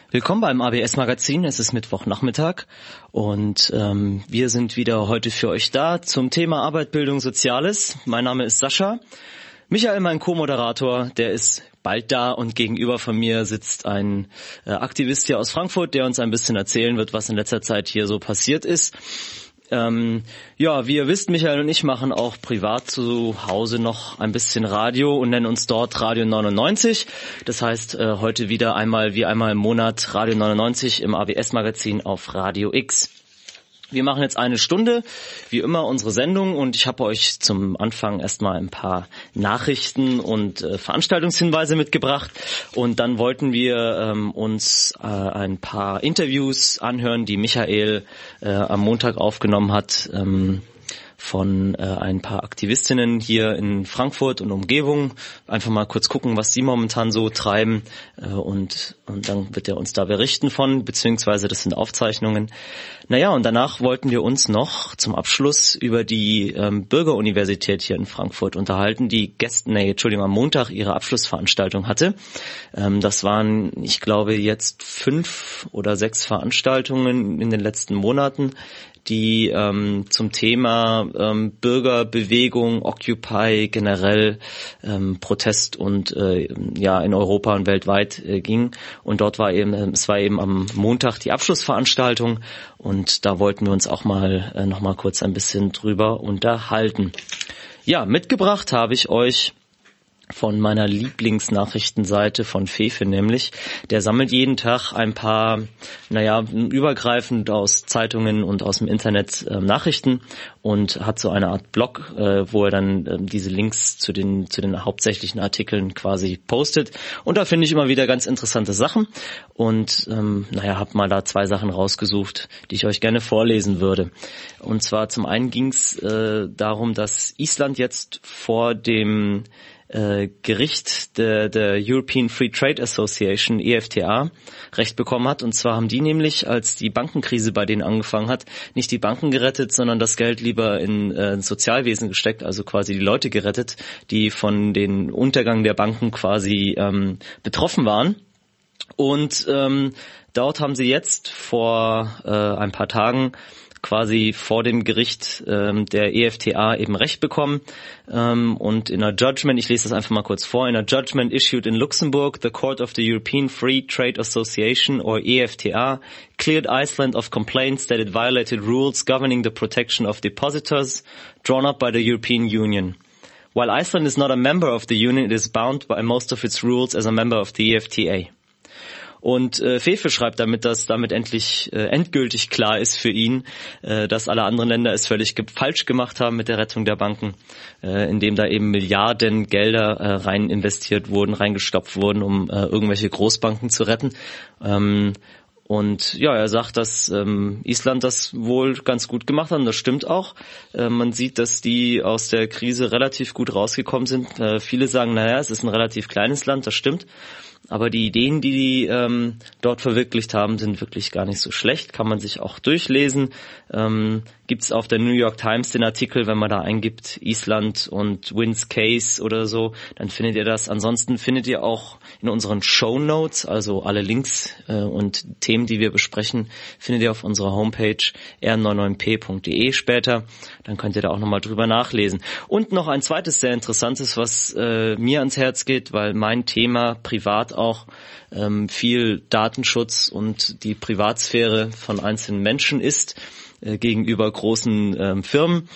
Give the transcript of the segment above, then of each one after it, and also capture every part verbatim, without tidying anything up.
Willkommen beim A B S-Magazin. Es ist Mittwochnachmittag und ähm, wir sind wieder heute für euch da zum Thema Arbeit, Bildung, Soziales. Mein Name ist Sascha. Michael, mein Co-Moderator, der ist bald da und gegenüber von mir sitzt ein äh, Aktivist hier aus Frankfurt, der uns ein bisschen erzählen wird, was in letzter Zeit hier so passiert ist. Ähm, ja, wie ihr wisst, Michael und ich machen auch privat zu Hause noch ein bisschen Radio und nennen uns dort Radio neunundneunzig. Das heißt, äh, heute wieder einmal wie einmal im Monat Radio neunundneunzig im A B S-Magazin auf Radio X. Wir machen jetzt eine Stunde, wie immer, unsere Sendung und ich habe euch zum Anfang erstmal ein paar Nachrichten und äh, Veranstaltungshinweise mitgebracht und dann wollten wir ähm, uns äh, ein paar Interviews anhören, die Michael äh, am Montag aufgenommen hat, ähm, von äh, ein paar Aktivistinnen hier in Frankfurt und Umgebung. Einfach mal kurz gucken, was sie momentan so treiben äh, und, und dann wird er uns da berichten von, beziehungsweise das sind Aufzeichnungen. Naja, und danach wollten wir uns noch zum Abschluss über die ähm, Bürgeruniversität hier in Frankfurt unterhalten, die gestern, nee, Entschuldigung, am Montag ihre Abschlussveranstaltung hatte. Ähm, das waren, ich glaube, jetzt fünf oder sechs Veranstaltungen in den letzten Monaten, die ähm, zum Thema ähm, Bürgerbewegung, Occupy, generell ähm, Protest und äh, ja in Europa und weltweit äh, ging. Und dort war eben, äh, es war eben am Montag die Abschlussveranstaltung und da wollten wir uns auch mal äh, noch mal kurz ein bisschen drüber unterhalten. Ja, mitgebracht habe ich euch von meiner Lieblingsnachrichtenseite von Fefe nämlich. Der sammelt jeden Tag ein paar, naja, übergreifend aus Zeitungen und aus dem Internet äh, Nachrichten und hat so eine Art Blog, äh, wo er dann äh, diese Links zu den zu den hauptsächlichen Artikeln quasi postet. Und da finde ich immer wieder ganz interessante Sachen. Und ähm, naja, habe mal da zwei Sachen rausgesucht, die ich euch gerne vorlesen würde. Und zwar zum einen ging es äh, darum, dass Island jetzt vor dem Äh, Gericht der, der European Free Trade Association, E F T A, Recht bekommen hat. Und zwar haben die nämlich, als die Bankenkrise bei denen angefangen hat, nicht die Banken gerettet, sondern das Geld lieber in äh, Sozialwesen gesteckt, also quasi die Leute gerettet, die von den Untergang der Banken quasi ähm, betroffen waren. Und ähm, dort haben sie jetzt vor äh, ein paar Tagen quasi vor dem Gericht ähm, der E F T A eben Recht bekommen ähm, und in a judgment, ich lese das einfach mal kurz vor, in a judgment issued in Luxembourg, the Court of the European Free Trade Association or E F T A cleared Iceland of complaints that it violated rules governing the protection of depositors drawn up by the European Union. While Iceland is not a member of the Union, it is bound by most of its rules as a member of the E F T A. Und äh, Fefe schreibt damit, dass damit endlich äh, endgültig klar ist für ihn, äh, dass alle anderen Länder es völlig ge- falsch gemacht haben mit der Rettung der Banken, äh, indem da eben Milliarden Gelder äh, rein investiert wurden, reingestopft wurden, um äh, irgendwelche Großbanken zu retten. Ähm, Und ja, er sagt, dass ähm, Island das wohl ganz gut gemacht hat und das stimmt auch. Äh, man sieht, dass die aus der Krise relativ gut rausgekommen sind. Äh, viele sagen, naja, es ist ein relativ kleines Land, das stimmt. Aber die Ideen, die die ähm, dort verwirklicht haben, sind wirklich gar nicht so schlecht. Kann man sich auch durchlesen. Ähm, Gibt es auf der New York Times den Artikel, wenn man da eingibt Island und Wins Case oder so, dann findet ihr das. Ansonsten findet ihr auch in unseren Shownotes, also alle Links äh, und Themen, die wir besprechen, findet ihr auf unserer Homepage r neunundneunzig p punkt de später. Dann könnt ihr da auch nochmal drüber nachlesen. Und noch ein zweites sehr interessantes, was äh, mir ans Herz geht, weil mein Thema privat auch ähm, viel Datenschutz und die Privatsphäre von einzelnen Menschen ist äh, gegenüber großen ähm, Firmen.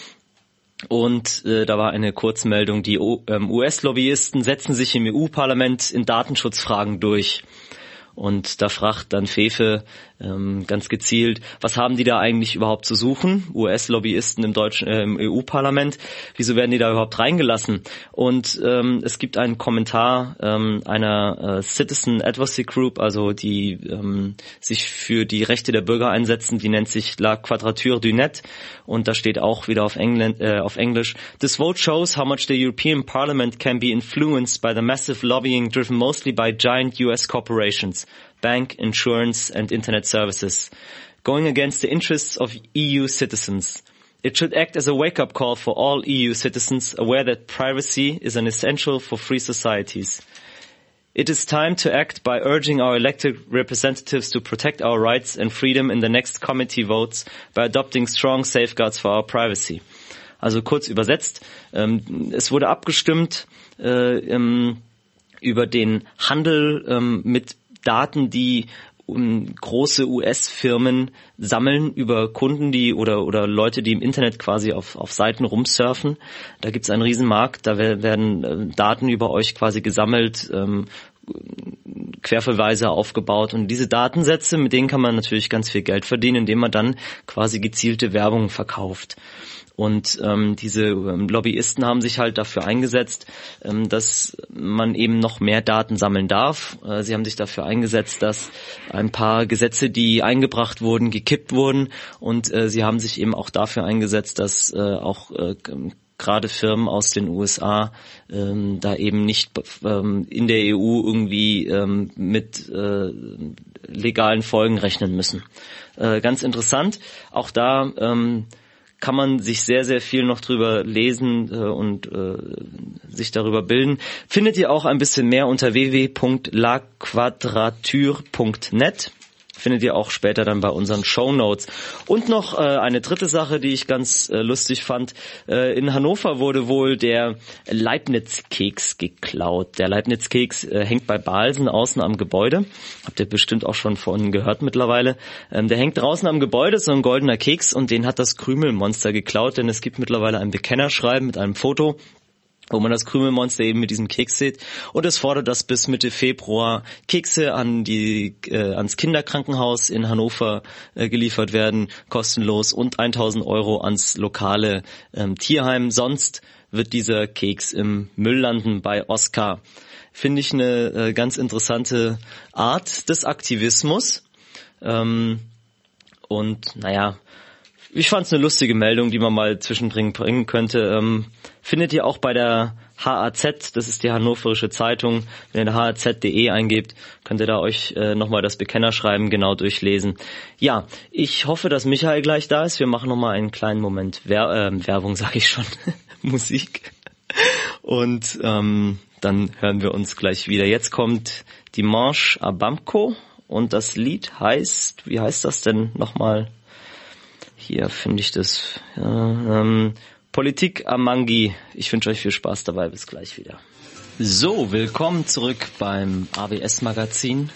Und äh, da war eine Kurzmeldung, die ähm, U S-Lobbyisten setzen sich im E U-Parlament in Datenschutzfragen durch. Und da fragt dann Fefe ähm, ganz gezielt, was haben die da eigentlich überhaupt zu suchen? U S-Lobbyisten im deutschen äh, im E U-Parlament, wieso werden die da überhaupt reingelassen? Und ähm, es gibt einen Kommentar ähm, einer äh, Citizen Advocacy Group, also die ähm, sich für die Rechte der Bürger einsetzen, die nennt sich La Quadrature du Net und da steht auch wieder auf, Engl- äh, auf Englisch, This vote shows how much the European Parliament can be influenced by the massive lobbying driven mostly by giant U S corporations. Bank, insurance and internet services, going against the interests of E U citizens. It should act as a wake-up call for all E U citizens aware that privacy is an essential for free societies. It is time to act by urging our elected representatives to protect our rights and freedom in the next committee votes by adopting strong safeguards for our privacy. Also kurz übersetzt, ähm, es wurde abgestimmt äh, ähm, über den Handel ähm, mit Daten, die um, große U S-Firmen sammeln über Kunden, die oder oder Leute, die im Internet quasi auf auf Seiten rumsurfen. Da gibt's einen Riesenmarkt, da werden äh, Daten über euch quasi gesammelt, ähm, Querverweise aufgebaut, und diese Datensätze, mit denen kann man natürlich ganz viel Geld verdienen, indem man dann quasi gezielte Werbung verkauft. Und ähm, diese ähm, Lobbyisten haben sich halt dafür eingesetzt, ähm, dass man eben noch mehr Daten sammeln darf. Äh, sie haben sich dafür eingesetzt, dass ein paar Gesetze, die eingebracht wurden, gekippt wurden, und äh, sie haben sich eben auch dafür eingesetzt, dass äh, auch äh, gerade Firmen aus den U S A ähm, da eben nicht ähm, in der E U irgendwie ähm, mit äh, legalen Folgen rechnen müssen. Äh, ganz interessant. Auch da ähm, kann man sich sehr, sehr viel noch drüber lesen äh, und äh, sich darüber bilden. Findet ihr auch ein bisschen mehr unter w w w punkt la quadrature punkt net. Findet ihr auch später dann bei unseren Shownotes. Und noch äh, eine dritte Sache, die ich ganz äh, lustig fand. Äh, in Hannover wurde wohl der Leibniz-Keks geklaut. Der Leibniz-Keks äh, hängt bei Balsen außen am Gebäude. Habt ihr bestimmt auch schon von gehört mittlerweile. Ähm, der hängt draußen am Gebäude, so ein goldener Keks, und den hat das Krümelmonster geklaut, denn es gibt mittlerweile ein Bekennerschreiben mit einem Foto, wo man das Krümelmonster eben mit diesem Keks sieht, und es fordert, dass bis Mitte Februar Kekse an die äh, ans Kinderkrankenhaus in Hannover äh, geliefert werden, kostenlos, und tausend Euro ans lokale ähm, Tierheim. Sonst wird dieser Keks im Müll landen bei Oskar. Finde ich eine äh, ganz interessante Art des Aktivismus. Ähm, und naja, ich fand es eine lustige Meldung, die man mal zwischendrin bringen könnte. Ähm, findet ihr auch bei der H A Z, das ist die Hannoverische Zeitung. Wenn ihr da h a z punkt d e eingebt, könnt ihr da euch äh, nochmal das Bekennerschreiben genau durchlesen. Ja, ich hoffe, dass Michael gleich da ist. Wir machen nochmal einen kleinen Moment Wer- äh, Werbung, sage ich schon, Musik. Und ähm, dann hören wir uns gleich wieder. Jetzt kommt Dimanche Abamco und das Lied heißt, wie heißt das denn nochmal? Hier finde ich das. Ja, ähm, Politik Amangi. Ich wünsche euch viel Spaß dabei. Bis gleich wieder. So, willkommen zurück beim A W S-Magazin.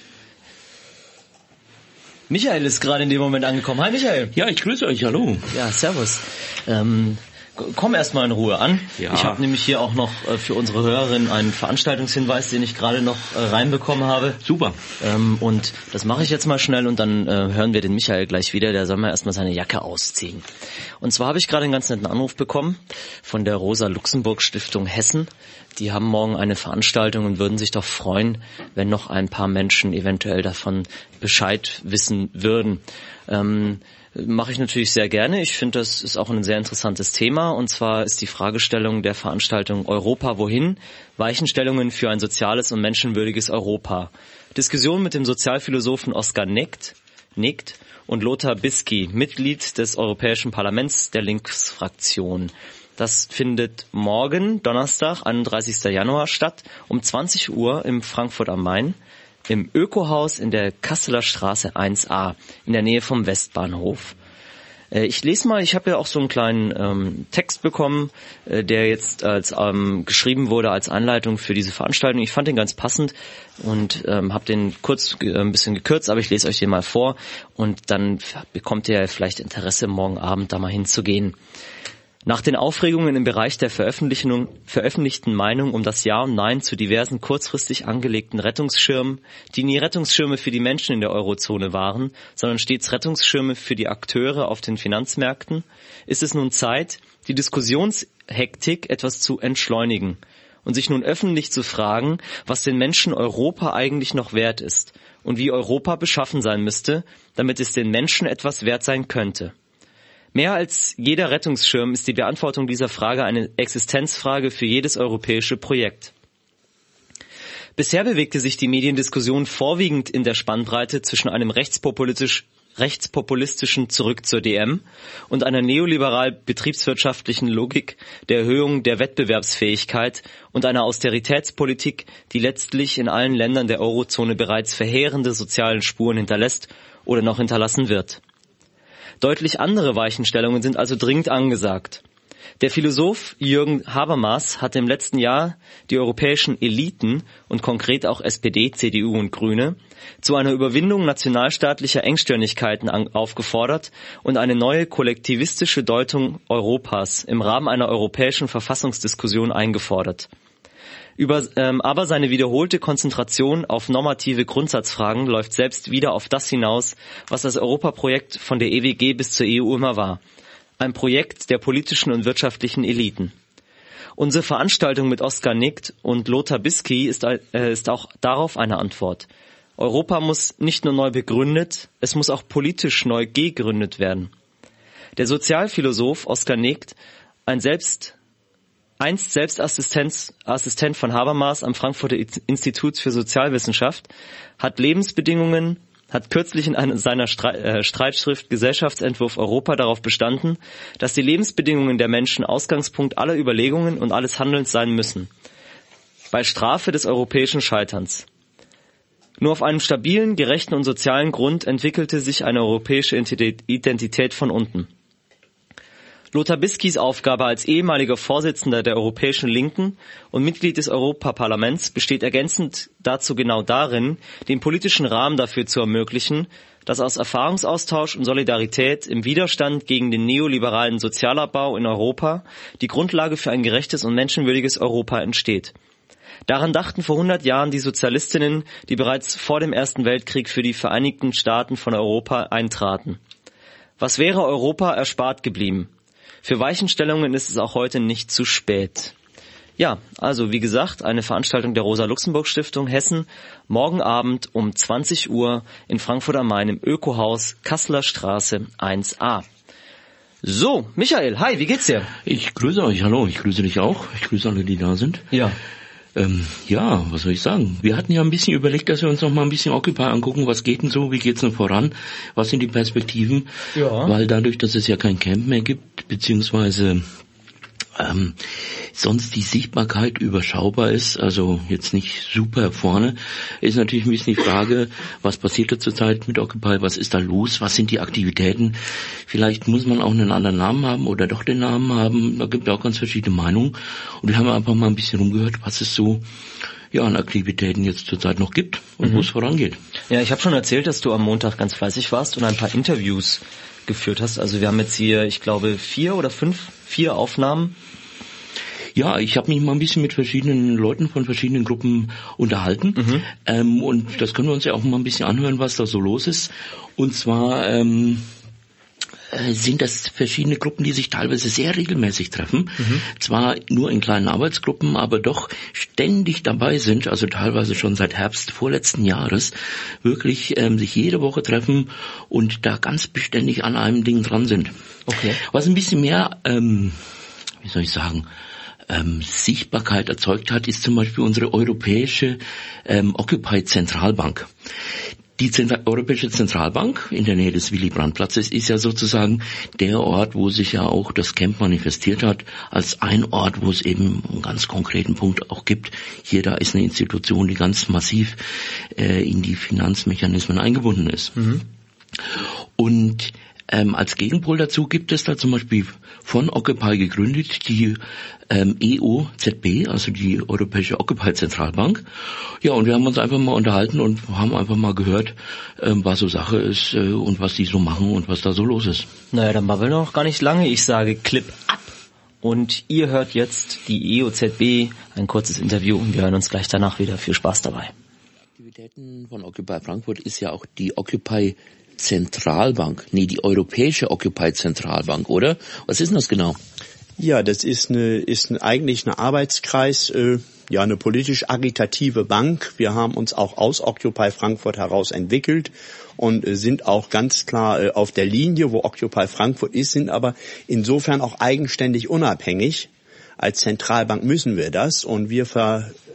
Michael ist gerade in dem Moment angekommen. Hi Michael. Ja, ich grüße euch. Hallo. Ja, servus. Ähm, komm erstmal in Ruhe an. Ja. Ich habe nämlich hier auch noch äh, für unsere Hörerin einen Veranstaltungshinweis, den ich gerade noch äh, reinbekommen habe. Super. Ähm, und das mache ich jetzt mal schnell, und dann äh, hören wir den Michael gleich wieder. Der soll mal erstmal seine Jacke ausziehen. Und zwar habe ich gerade einen ganz netten Anruf bekommen von der Rosa-Luxemburg-Stiftung Hessen. Die haben morgen eine Veranstaltung und würden sich doch freuen, wenn noch ein paar Menschen eventuell davon Bescheid wissen würden. Ähm, Mache ich natürlich sehr gerne. Ich finde, das ist auch ein sehr interessantes Thema. Und zwar ist die Fragestellung der Veranstaltung Europa wohin? Weichenstellungen für ein soziales und menschenwürdiges Europa. Diskussion mit dem Sozialphilosophen Oskar Nickt, Nickt und Lothar Bisky, Mitglied des Europäischen Parlaments der Linksfraktion. Das findet morgen, Donnerstag, einunddreißigsten Januar, statt, um zwanzig Uhr im Frankfurt am Main, im Ökohaus in der Kasseler Straße eins a, in der Nähe vom Westbahnhof. Äh, ich lese mal, ich habe ja auch so einen kleinen ähm, Text bekommen, äh, der jetzt als ähm, geschrieben wurde als Anleitung für diese Veranstaltung. Ich fand den ganz passend und ähm, habe den kurz äh, ein bisschen gekürzt, aber ich lese euch den mal vor, und dann bekommt ihr vielleicht Interesse, morgen Abend da mal hinzugehen. Nach den Aufregungen im Bereich der Veröffentlichung, veröffentlichten Meinung um das Ja und Nein zu diversen kurzfristig angelegten Rettungsschirmen, die nie Rettungsschirme für die Menschen in der Eurozone waren, sondern stets Rettungsschirme für die Akteure auf den Finanzmärkten, ist es nun Zeit, die Diskussionshektik etwas zu entschleunigen und sich nun öffentlich zu fragen, was den Menschen Europa eigentlich noch wert ist und wie Europa beschaffen sein müsste, damit es den Menschen etwas wert sein könnte. Mehr als jeder Rettungsschirm ist die Beantwortung dieser Frage eine Existenzfrage für jedes europäische Projekt. Bisher bewegte sich die Mediendiskussion vorwiegend in der Spannbreite zwischen einem rechtspopulistisch, rechtspopulistischen Zurück zur D M und einer neoliberal-betriebswirtschaftlichen Logik der Erhöhung der Wettbewerbsfähigkeit und einer Austeritätspolitik, die letztlich in allen Ländern der Eurozone bereits verheerende soziale Spuren hinterlässt oder noch hinterlassen wird. Deutlich andere Weichenstellungen sind also dringend angesagt. Der Philosoph Jürgen Habermas hat im letzten Jahr die europäischen Eliten und konkret auch S P D, C D U und Grüne zu einer Überwindung nationalstaatlicher Engstirnigkeiten aufgefordert und eine neue kollektivistische Deutung Europas im Rahmen einer europäischen Verfassungsdiskussion eingefordert. Über, ähm, aber seine wiederholte Konzentration auf normative Grundsatzfragen läuft selbst wieder auf das hinaus, was das Europaprojekt von der E W G bis zur E U immer war. Ein Projekt der politischen und wirtschaftlichen Eliten. Unsere Veranstaltung mit Oskar Nigt und Lothar Bisky ist, äh, ist auch darauf eine Antwort. Europa muss nicht nur neu begründet, es muss auch politisch neu gegründet werden. Der Sozialphilosoph Oskar Nigt, ein selbst, einst selbst Assistent, Assistent von Habermas am Frankfurter Institut für Sozialwissenschaft, hat Lebensbedingungen hat kürzlich in einer seiner Streitschrift Gesellschaftsentwurf Europa darauf bestanden, dass die Lebensbedingungen der Menschen Ausgangspunkt aller Überlegungen und alles Handelns sein müssen. Bei Strafe des europäischen Scheiterns. Nur auf einem stabilen, gerechten und sozialen Grund entwickelte sich eine europäische Identität von unten. Lothar Biskys Aufgabe als ehemaliger Vorsitzender der Europäischen Linken und Mitglied des Europaparlaments besteht ergänzend dazu genau darin, den politischen Rahmen dafür zu ermöglichen, dass aus Erfahrungsaustausch und Solidarität im Widerstand gegen den neoliberalen Sozialabbau in Europa die Grundlage für ein gerechtes und menschenwürdiges Europa entsteht. Daran dachten vor hundert Jahren die Sozialistinnen, die bereits vor dem Ersten Weltkrieg für die Vereinigten Staaten von Europa eintraten. Was wäre Europa erspart geblieben? Für Weichenstellungen ist es auch heute nicht zu spät. Ja, also wie gesagt, eine Veranstaltung der Rosa-Luxemburg-Stiftung Hessen, morgen Abend um zwanzig Uhr in Frankfurt am Main im Ökohaus Kasseler Straße eins a. So, Michael, hi, wie geht's dir? Ich grüße euch, hallo, ich grüße dich auch, ich grüße alle, die da sind. Ja. Ähm, ja, was soll ich sagen? Wir hatten ja ein bisschen überlegt, dass wir uns noch mal ein bisschen Occupy angucken. Was geht denn so? Wie geht's denn voran? Was sind die Perspektiven? Ja. Weil dadurch, dass es ja kein Camp mehr gibt, beziehungsweise ähm, sonst die Sichtbarkeit überschaubar ist, also jetzt nicht super vorne, ist natürlich ein bisschen die Frage, was passiert da zurzeit mit Occupy? Was ist da los? Was sind die Aktivitäten? Vielleicht muss man auch einen anderen Namen haben oder doch den Namen haben. Da gibt es auch ganz verschiedene Meinungen. Und wir haben einfach mal ein bisschen rumgehört, was es so ja an Aktivitäten jetzt zurzeit noch gibt und mhm. wo es vorangeht. Ja, ich habe schon erzählt, dass du am Montag ganz fleißig warst und ein paar Interviews geführt hast. Also wir haben jetzt hier, ich glaube, vier oder fünf, vier Aufnahmen. Ja, ich habe mich mal ein bisschen mit verschiedenen Leuten von verschiedenen Gruppen unterhalten. Mhm. Ähm, und das können wir uns ja auch mal ein bisschen anhören, was da so los ist. Und zwar ähm, sind das verschiedene Gruppen, die sich teilweise sehr regelmäßig treffen. Mhm. Zwar nur in kleinen Arbeitsgruppen, aber doch ständig dabei sind, also teilweise schon seit Herbst vorletzten Jahres, wirklich ähm, sich jede Woche treffen und da ganz beständig an einem Ding dran sind. Okay. Was ein bisschen mehr, ähm, wie soll ich sagen, Ähm, Sichtbarkeit erzeugt hat, ist zum Beispiel unsere europäische ähm, Occupy-Zentralbank. Die Zentral- Europäische Zentralbank in der Nähe des Willy-Brandt-Platzes ist ja sozusagen der Ort, wo sich ja auch das Camp manifestiert hat, als ein Ort, wo es eben einen ganz konkreten Punkt auch gibt. Hier, da ist eine Institution, die ganz massiv äh, in die Finanzmechanismen eingebunden ist. Mhm. Und Ähm, als Gegenpol dazu gibt es da zum Beispiel von Occupy gegründet die ähm, E O Z B, also die Europäische Occupy-Zentralbank. Ja, und wir haben uns einfach mal unterhalten und haben einfach mal gehört, ähm, was so Sache ist äh, und was die so machen und was da so los ist. Naja, dann babbeln wir noch gar nicht lange. Ich sage Clip ab. Und ihr hört jetzt die E O Z B, ein kurzes Interview und wir hören uns gleich danach wieder. Viel Spaß dabei. Die Aktivitäten von Occupy Frankfurt ist ja auch die Occupy Zentralbank, nee, die Europäische Occupy-Zentralbank, oder? Was ist denn das genau? Ja, das ist eine, ist eine, eigentlich eine Arbeitskreis, äh, ja, eine politisch agitative Bank. Wir haben uns auch aus Occupy Frankfurt heraus entwickelt und äh, sind auch ganz klar äh, auf der Linie, wo Occupy Frankfurt ist, sind aber insofern auch eigenständig unabhängig. Als Zentralbank müssen wir das und wir ver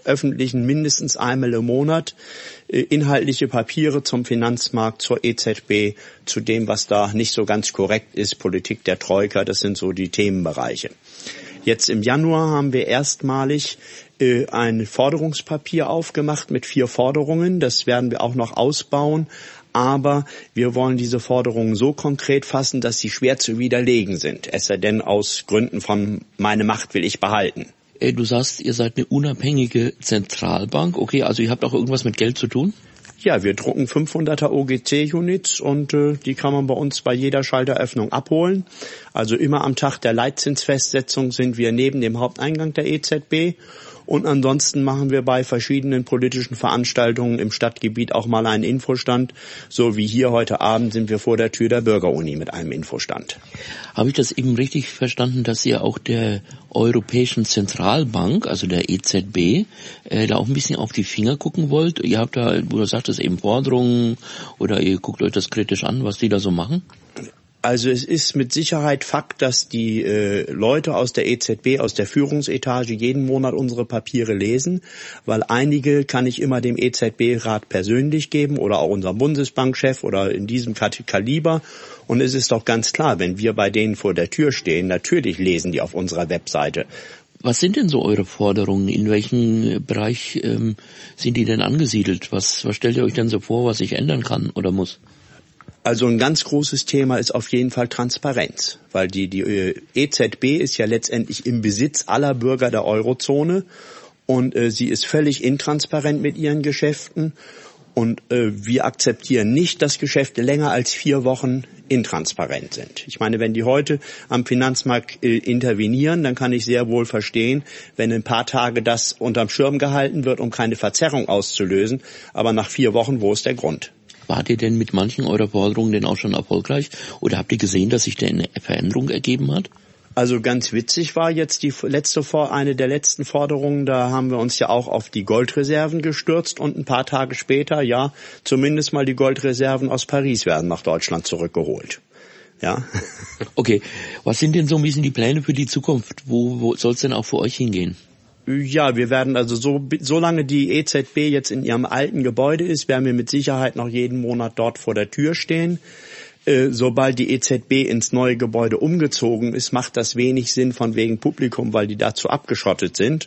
veröffentlichen mindestens einmal im Monat äh, inhaltliche Papiere zum Finanzmarkt, zur E Z B, zu dem, was da nicht so ganz korrekt ist, Politik der Troika, das sind so die Themenbereiche. Jetzt im Januar haben wir erstmalig äh, ein Forderungspapier aufgemacht mit vier Forderungen. Das werden wir auch noch ausbauen. Aber wir wollen diese Forderungen so konkret fassen, dass sie schwer zu widerlegen sind. Es sei denn, aus Gründen von meine Macht will ich behalten. Du sagst, ihr seid eine unabhängige Zentralbank. Okay, also ihr habt auch irgendwas mit Geld zu tun? Ja, wir drucken fünfhunderter O G C-Units und äh, die kann man bei uns bei jeder Schalteröffnung abholen. Also immer am Tag der Leitzinsfestsetzung sind wir neben dem Haupteingang der E Z B. Und ansonsten machen wir bei verschiedenen politischen Veranstaltungen im Stadtgebiet auch mal einen Infostand. So wie hier heute Abend sind wir vor der Tür der Bürgeruni mit einem Infostand. Habe ich das eben richtig verstanden, dass ihr auch der Europäischen Zentralbank, also der E Z B, äh, da auch ein bisschen auf die Finger gucken wollt? Ihr habt da, du sagtest eben Forderungen oder ihr guckt euch das kritisch an, was die da so machen? Also es ist mit Sicherheit Fakt, dass die äh, Leute aus der E Z B, aus der Führungsetage jeden Monat unsere Papiere lesen, weil einige kann ich immer dem E Z B-Rat persönlich geben oder auch unserem Bundesbankchef oder in diesem Kaliber. Und es ist doch ganz klar, wenn wir bei denen vor der Tür stehen, natürlich lesen die auf unserer Webseite. Was sind denn so eure Forderungen? In welchem Bereich ähm, sind die denn angesiedelt? Was, was stellt ihr euch denn so vor, was sich ändern kann oder muss? Also ein ganz großes Thema ist auf jeden Fall Transparenz, weil die, die E Z B ist ja letztendlich im Besitz aller Bürger der Eurozone und äh, sie ist völlig intransparent mit ihren Geschäften und äh, wir akzeptieren nicht, dass Geschäfte länger als vier Wochen intransparent sind. Ich meine, wenn die heute am Finanzmarkt äh, intervenieren, dann kann ich sehr wohl verstehen, wenn ein paar Tage das unterm Schirm gehalten wird, um keine Verzerrung auszulösen, aber nach vier Wochen, wo ist der Grund? Wart ihr denn mit manchen eurer Forderungen denn auch schon erfolgreich? Oder habt ihr gesehen, dass sich da eine Veränderung ergeben hat? Also ganz witzig war jetzt die letzte, eine der letzten Forderungen, da haben wir uns ja auch auf die Goldreserven gestürzt und ein paar Tage später, ja, zumindest mal die Goldreserven aus Paris werden nach Deutschland zurückgeholt. Ja. Okay, was sind denn so ein bisschen die Pläne für die Zukunft? Wo, wo soll es denn auch für euch hingehen? Ja, wir werden also so, solange die E Z B jetzt in ihrem alten Gebäude ist, werden wir mit Sicherheit noch jeden Monat dort vor der Tür stehen. Äh, sobald die E Z B ins neue Gebäude umgezogen ist, macht das wenig Sinn von wegen Publikum, weil die dazu abgeschottet sind.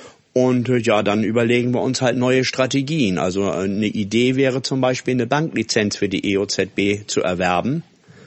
Und äh, ja, dann überlegen wir uns halt neue Strategien. Also äh, eine Idee wäre zum Beispiel eine Banklizenz für die E O Z B zu erwerben.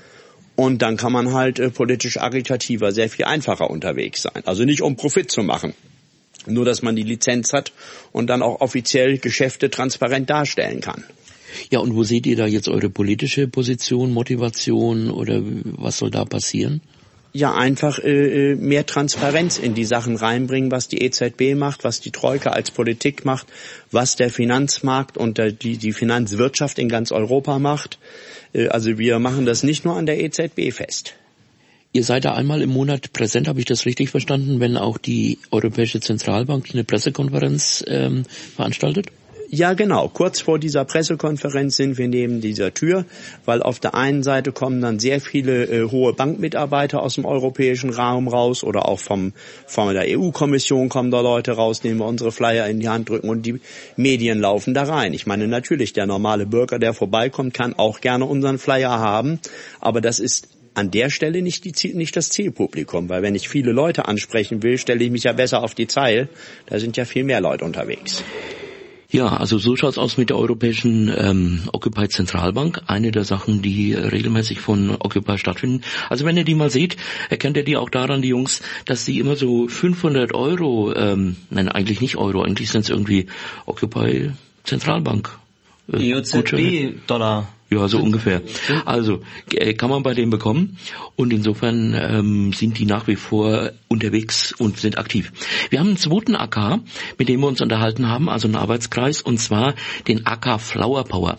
Und dann kann man halt äh, politisch agitativer sehr viel einfacher unterwegs sein. Also nicht um Profit zu machen. Nur, dass man die Lizenz hat und dann auch offiziell Geschäfte transparent darstellen kann. Ja, und wo seht ihr da jetzt eure politische Position, Motivation oder was soll da passieren? Ja, einfach äh, mehr Transparenz in die Sachen reinbringen, was die E Z B macht, was die Troika als Politik macht, was der Finanzmarkt und der, die, die Finanzwirtschaft in ganz Europa macht. Äh, also wir machen das nicht nur an der E Z B fest. Ihr seid da einmal im Monat präsent, habe ich das richtig verstanden, wenn auch die Europäische Zentralbank eine Pressekonferenz ähm, veranstaltet? Ja, genau. Kurz vor dieser Pressekonferenz sind wir neben dieser Tür, weil auf der einen Seite kommen dann sehr viele äh, hohe Bankmitarbeiter aus dem europäischen Raum raus oder auch vom von der E U-Kommission kommen da Leute raus, denen wir unsere Flyer in die Hand drücken und die Medien laufen da rein. Ich meine, natürlich, der normale Bürger, der vorbeikommt, kann auch gerne unseren Flyer haben, aber das ist an der Stelle nicht, die Ziel, nicht das Zielpublikum, weil wenn ich viele Leute ansprechen will, stelle ich mich ja besser auf die Zeil. Da sind ja viel mehr Leute unterwegs. Ja, also so schaut's aus mit der Europäischen ähm, Occupy Zentralbank. Eine der Sachen, die regelmäßig von Occupy stattfinden. Also wenn ihr die mal seht, erkennt ihr die auch daran, die Jungs, dass die immer so fünfhundert Euro, ähm, nein, eigentlich nicht Euro, eigentlich sind es irgendwie Occupy Zentralbank. Äh, E O Z B-Dollar. Ja, so ungefähr. Also äh, kann man bei denen bekommen und insofern ähm, sind die nach wie vor unterwegs und sind aktiv. Wir haben einen zweiten A K, mit dem wir uns unterhalten haben, also einen Arbeitskreis, und zwar den A K Flower Power.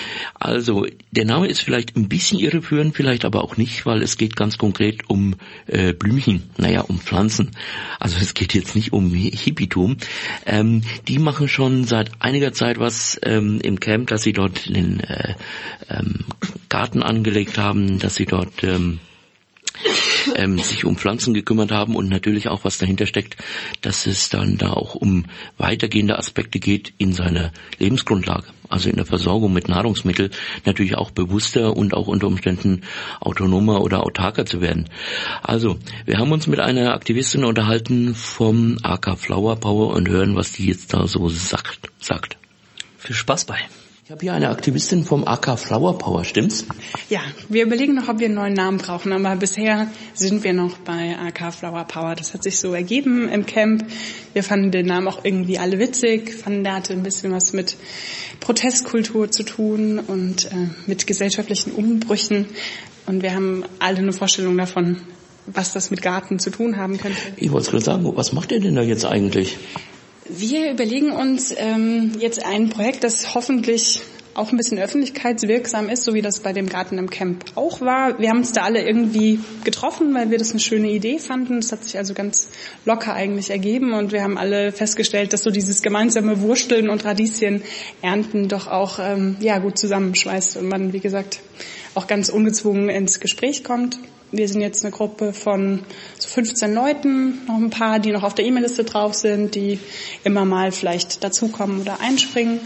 Also der Name ist vielleicht ein bisschen irreführend, vielleicht aber auch nicht, weil es geht ganz konkret um äh, Blümchen, naja, um Pflanzen. Also es geht jetzt nicht um Hippietum. Ähm, die machen schon seit einiger Zeit was ähm, im Camp, dass sie dort den äh, ähm, Garten angelegt haben, dass sie dort ähm, ähm, sich um Pflanzen gekümmert haben und natürlich auch, was dahinter steckt, dass es dann da auch um weitergehende Aspekte geht in seiner Lebensgrundlage, also in der Versorgung mit Nahrungsmitteln, natürlich auch bewusster und auch unter Umständen autonomer oder autarker zu werden. Also, wir haben uns mit einer Aktivistin unterhalten vom A K Flower Power und hören, was die jetzt da so sagt. sagt. Viel Spaß bei. Ich habe hier eine Aktivistin vom A K Flower Power, stimmt's? Ja, wir überlegen noch, ob wir einen neuen Namen brauchen, aber bisher sind wir noch bei A K Flower Power. Das hat sich so ergeben im Camp. Wir fanden den Namen auch irgendwie alle witzig, fanden, der hatte ein bisschen was mit Protestkultur zu tun und äh, mit gesellschaftlichen Umbrüchen. Und wir haben alle eine Vorstellung davon, was das mit Garten zu tun haben könnte. Ich wollte gerade sagen, was macht ihr denn da jetzt eigentlich? Wir überlegen uns ähm, jetzt ein Projekt, das hoffentlich auch ein bisschen öffentlichkeitswirksam ist, so wie das bei dem Garten im Camp auch war. Wir haben uns da alle irgendwie getroffen, weil wir das eine schöne Idee fanden. Das hat sich also ganz locker eigentlich ergeben und wir haben alle festgestellt, dass so dieses gemeinsame Wursteln und Radieschen ernten doch auch ähm, ja gut zusammenschweißt und man, wie gesagt, auch ganz ungezwungen ins Gespräch kommt. Wir sind jetzt eine Gruppe von so fünfzehn Leuten, noch ein paar, die noch auf der E-Mail-Liste drauf sind, die immer mal vielleicht dazukommen oder einspringen.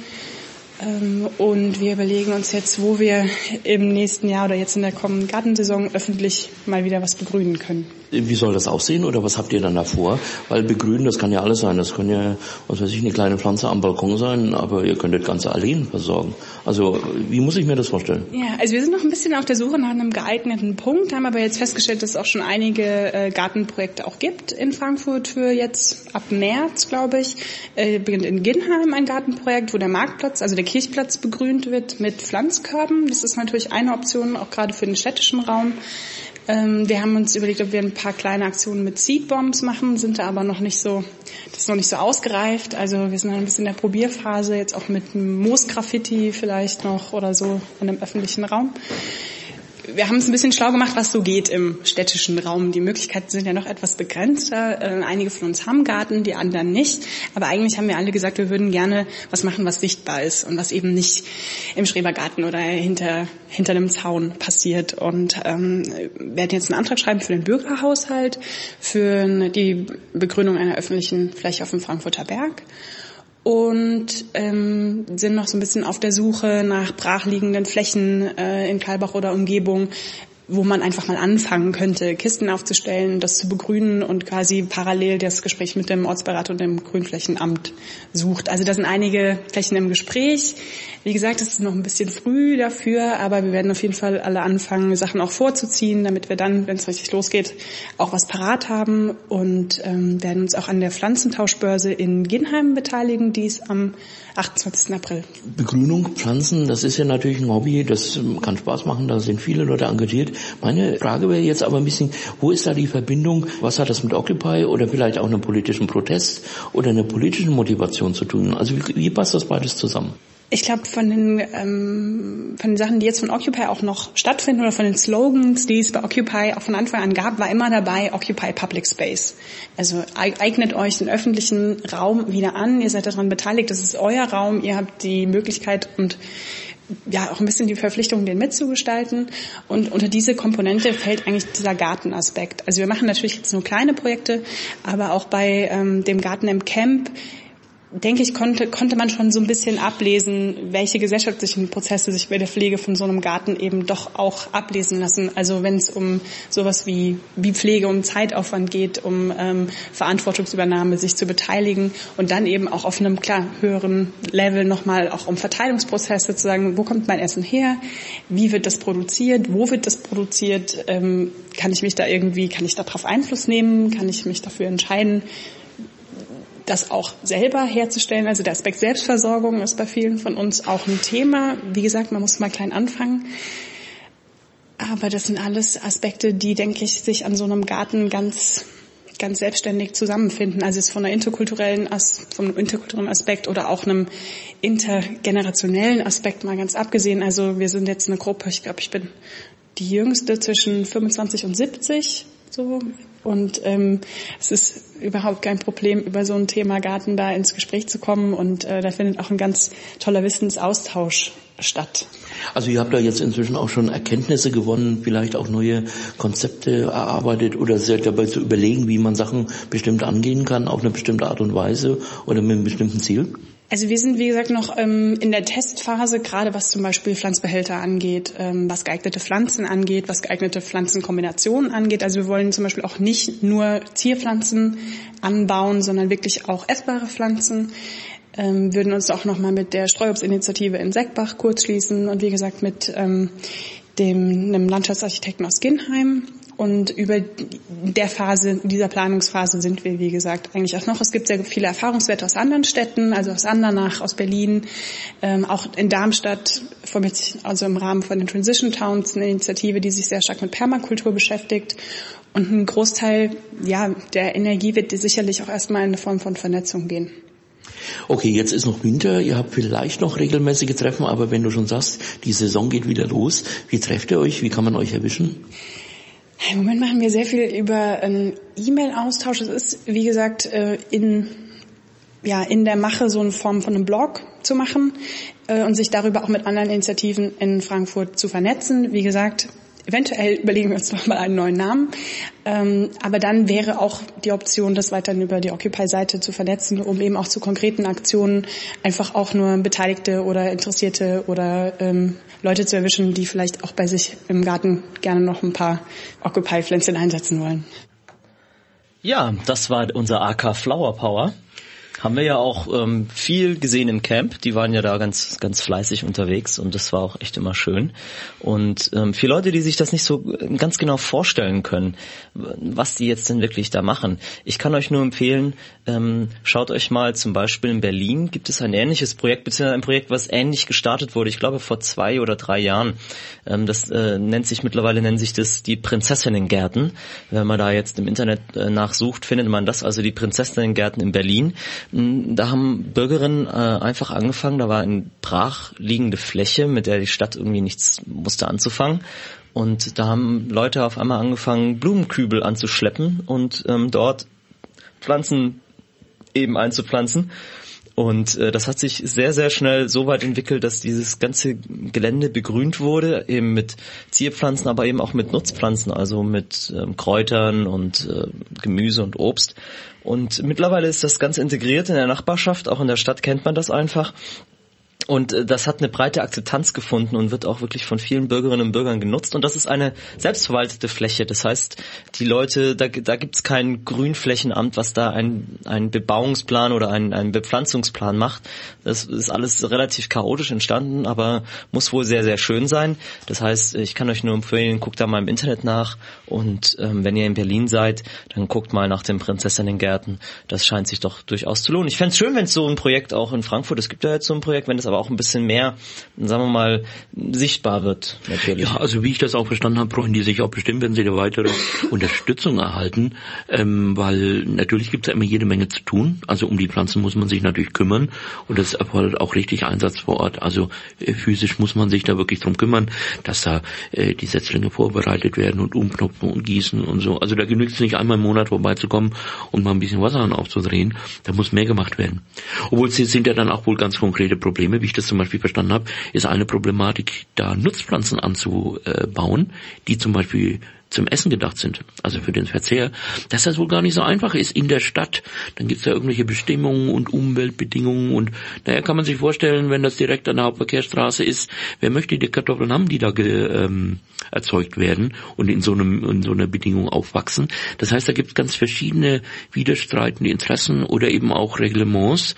Und wir überlegen uns jetzt, wo wir im nächsten Jahr oder jetzt in der kommenden Gartensaison öffentlich mal wieder was begrünen können. Wie soll das aussehen oder was habt ihr dann da vor? Weil begrünen, das kann ja alles sein. Das kann ja, was weiß ich, eine kleine Pflanze am Balkon sein, aber ihr könntet ganze Alleen versorgen. Also wie muss ich mir das vorstellen? Ja, also wir sind noch ein bisschen auf der Suche nach einem geeigneten Punkt, haben aber jetzt festgestellt, dass es auch schon einige äh, Gartenprojekte auch gibt in Frankfurt für jetzt ab März, glaube ich. Äh, beginnt in Ginheim ein Gartenprojekt, wo der Marktplatz, also der Kirchplatz begrünt wird mit Pflanzkörben. Das ist natürlich eine Option, auch gerade für den städtischen Raum. Ähm, wir haben uns überlegt, ob wir ein paar kleine Aktionen mit Seedbombs machen, sind da aber noch nicht so, das ist noch nicht so ausgereift. Also wir sind ein bisschen in der Probierphase, jetzt auch mit Moosgraffiti vielleicht noch oder so in einem öffentlichen Raum. Wir haben es ein bisschen schlau gemacht, was so geht im städtischen Raum. Die Möglichkeiten sind ja noch etwas begrenzter. Äh, einige von uns haben Garten, die anderen nicht. Aber eigentlich haben wir alle gesagt, wir würden gerne was machen, was sichtbar ist und was eben nicht im Schrebergarten oder hinter hinter einem Zaun passiert. Und ähm, wir werden jetzt einen Antrag schreiben für den Bürgerhaushalt, für die Begrünung einer öffentlichen Fläche auf dem Frankfurter Berg. Und ähm, sind noch so ein bisschen auf der Suche nach brachliegenden Flächen äh, in Kalbach oder Umgebung, wo man einfach mal anfangen könnte, Kisten aufzustellen, das zu begrünen und quasi parallel das Gespräch mit dem Ortsbeirat und dem Grünflächenamt sucht. Also da sind einige Flächen im Gespräch. Wie gesagt, es ist noch ein bisschen früh dafür, aber wir werden auf jeden Fall alle anfangen, Sachen auch vorzuziehen, damit wir dann, wenn es richtig losgeht, auch was parat haben und ähm, werden uns auch an der Pflanzentauschbörse in Ginheim beteiligen, die ist am achtundzwanzigsten April. Begrünung, Pflanzen, das ist ja natürlich ein Hobby, das kann Spaß machen, da sind viele Leute engagiert. Meine Frage wäre jetzt aber ein bisschen, wo ist da die Verbindung, was hat das mit Occupy oder vielleicht auch einem politischen Protest oder einer politischen Motivation zu tun? Also wie, wie passt das beides zusammen? Ich glaube, von den ähm, von den Sachen, die jetzt von Occupy auch noch stattfinden oder von den Slogans, die es bei Occupy auch von Anfang an gab, war immer dabei Occupy Public Space. Also eignet euch den öffentlichen Raum wieder an, ihr seid daran beteiligt, das ist euer Raum, ihr habt die Möglichkeit und ja auch ein bisschen die Verpflichtung, den mitzugestalten. Und unter diese Komponente fällt eigentlich dieser Gartenaspekt. Also wir machen natürlich jetzt nur kleine Projekte, aber auch bei ähm, dem Garten im Camp denke ich, konnte, konnte man schon so ein bisschen ablesen, welche gesellschaftlichen Prozesse sich bei der Pflege von so einem Garten eben doch auch ablesen lassen. Also wenn es um sowas wie, wie Pflege, um Zeitaufwand geht, um ähm, Verantwortungsübernahme, sich zu beteiligen und dann eben auch auf einem klar höheren Level nochmal auch um Verteilungsprozesse zu sagen, wo kommt mein Essen her, wie wird das produziert, wo wird das produziert, ähm, kann ich mich da irgendwie, kann ich darauf Einfluss nehmen, kann ich mich dafür entscheiden, das auch selber herzustellen. Also der Aspekt Selbstversorgung ist bei vielen von uns auch ein Thema. Wie gesagt, man muss mal klein anfangen. Aber das sind alles Aspekte, die, denke ich, sich an so einem Garten ganz, ganz selbstständig zusammenfinden. Also jetzt von einer interkulturellen, vom interkulturellen Aspekt oder auch einem intergenerationellen Aspekt mal ganz abgesehen. Also wir sind jetzt eine Gruppe, ich glaube, ich bin die Jüngste zwischen fünfundzwanzig und siebzig, so Und ähm, es ist überhaupt kein Problem, über so ein Thema Garten da ins Gespräch zu kommen. Und äh, da findet auch ein ganz toller Wissensaustausch statt. Also ihr habt da jetzt inzwischen auch schon Erkenntnisse gewonnen, vielleicht auch neue Konzepte erarbeitet oder seid dabei zu überlegen, wie man Sachen bestimmt angehen kann, auf eine bestimmte Art und Weise oder mit einem bestimmten Ziel? Also wir sind, wie gesagt, noch ähm, in der Testphase, gerade was zum Beispiel Pflanzbehälter angeht, ähm, was geeignete Pflanzen angeht, was geeignete Pflanzenkombinationen angeht. Also wir wollen zum Beispiel auch nicht nur Zierpflanzen anbauen, sondern wirklich auch essbare Pflanzen. Ähm, würden uns auch nochmal mit der Streuobstinitiative in Seckbach kurz schließen und wie gesagt mit ähm, dem einem Landschaftsarchitekten aus Ginheim. Und über der Phase, dieser Planungsphase sind wir, wie gesagt, eigentlich auch noch. Es gibt sehr viele Erfahrungswerte aus anderen Städten, also aus Andernach, aus Berlin, ähm, auch in Darmstadt, also im Rahmen von den Transition Towns, eine Initiative, die sich sehr stark mit Permakultur beschäftigt. Und ein Großteil, ja, der Energie wird sicherlich auch erstmal in eine Form von Vernetzung gehen. Okay, jetzt ist noch Winter, ihr habt vielleicht noch regelmäßige Treffen, aber wenn du schon sagst, die Saison geht wieder los, wie trefft ihr euch, wie kann man euch erwischen? Im Moment machen wir sehr viel über einen E-Mail-Austausch. Es ist, wie gesagt, in, ja, in der Mache so eine Form von einem Blog zu machen und sich darüber auch mit anderen Initiativen in Frankfurt zu vernetzen. Wie gesagt, eventuell überlegen wir uns noch mal einen neuen Namen. Ähm, aber dann wäre auch die Option, das weiterhin über die Occupy-Seite zu vernetzen, um eben auch zu konkreten Aktionen einfach auch nur Beteiligte oder Interessierte oder ähm, Leute zu erwischen, die vielleicht auch bei sich im Garten gerne noch ein paar Occupy-Pflänzchen einsetzen wollen. Ja, das war unser A K Flower Power. Haben wir ja auch ähm, viel gesehen im Camp. Die waren ja da ganz ganz fleißig unterwegs und das war auch echt immer schön. Und ähm, für Leute, die sich das nicht so ganz genau vorstellen können, was die jetzt denn wirklich da machen, ich kann euch nur empfehlen, ähm, schaut euch mal zum Beispiel in Berlin, gibt es ein ähnliches Projekt, beziehungsweise ein Projekt, was ähnlich gestartet wurde, ich glaube vor zwei oder drei Jahren. Ähm, das äh, nennt sich, mittlerweile nennt sich das die Prinzessinnengärten. Wenn man da jetzt im Internet äh, nachsucht, findet man das, also die Prinzessinnengärten in Berlin. Da haben Bürgerinnen äh, einfach angefangen, da war eine brach liegende Fläche, mit der die Stadt irgendwie nichts wusste anzufangen. Und da haben Leute auf einmal angefangen, Blumenkübel anzuschleppen und ähm, dort Pflanzen eben einzupflanzen. Und äh, das hat sich sehr, sehr schnell so weit entwickelt, dass dieses ganze Gelände begrünt wurde, eben mit Zierpflanzen, aber eben auch mit Nutzpflanzen, also mit ähm, Kräutern und äh, Gemüse und Obst. Und mittlerweile ist das ganz integriert in der Nachbarschaft, auch in der Stadt kennt man das einfach. Und das hat eine breite Akzeptanz gefunden und wird auch wirklich von vielen Bürgerinnen und Bürgern genutzt. Und das ist eine selbstverwaltete Fläche. Das heißt, die Leute, da, da gibt es kein Grünflächenamt, was da einen, einen Bebauungsplan oder einen, einen Bepflanzungsplan macht. Das ist alles relativ chaotisch entstanden, aber muss wohl sehr, sehr schön sein. Das heißt, ich kann euch nur empfehlen, guckt da mal im Internet nach. Und ähm, wenn ihr in Berlin seid, dann guckt mal nach den Prinzessinnengärten. Das scheint sich doch durchaus zu lohnen. Ich fände es schön, wenn es so ein Projekt auch in Frankfurt, es gibt ja jetzt so ein Projekt, wenn es aber auch ein bisschen mehr, sagen wir mal, sichtbar wird, natürlich. Ja, also wie ich das auch verstanden habe, freuen die sich auch bestimmt, wenn sie eine weitere Unterstützung erhalten, ähm, weil natürlich gibt es ja immer jede Menge zu tun. Also um die Pflanzen muss man sich natürlich kümmern und das erfordert auch richtig Einsatz vor Ort. Also äh, physisch muss man sich da wirklich drum kümmern, dass da äh, die Setzlinge vorbereitet werden und umknopfen und gießen und so. Also da genügt es nicht einmal im Monat vorbeizukommen und mal ein bisschen Wasser aufzudrehen. Da muss mehr gemacht werden. Obwohl es sind ja dann auch wohl ganz konkrete Probleme. Wie ich das zum Beispiel verstanden habe, ist eine Problematik, da Nutzpflanzen anzubauen, die zum Beispiel zum Essen gedacht sind, also für den Verzehr, dass das wohl gar nicht so einfach ist in der Stadt. Dann gibt es ja irgendwelche Bestimmungen und Umweltbedingungen und naja, kann man sich vorstellen, wenn das direkt an der Hauptverkehrsstraße ist, wer möchte die Kartoffeln haben, die da ge, ähm, erzeugt werden und in so einem in so einer Bedingung aufwachsen. Das heißt, da gibt es ganz verschiedene widerstreitende Interessen oder eben auch Reglements,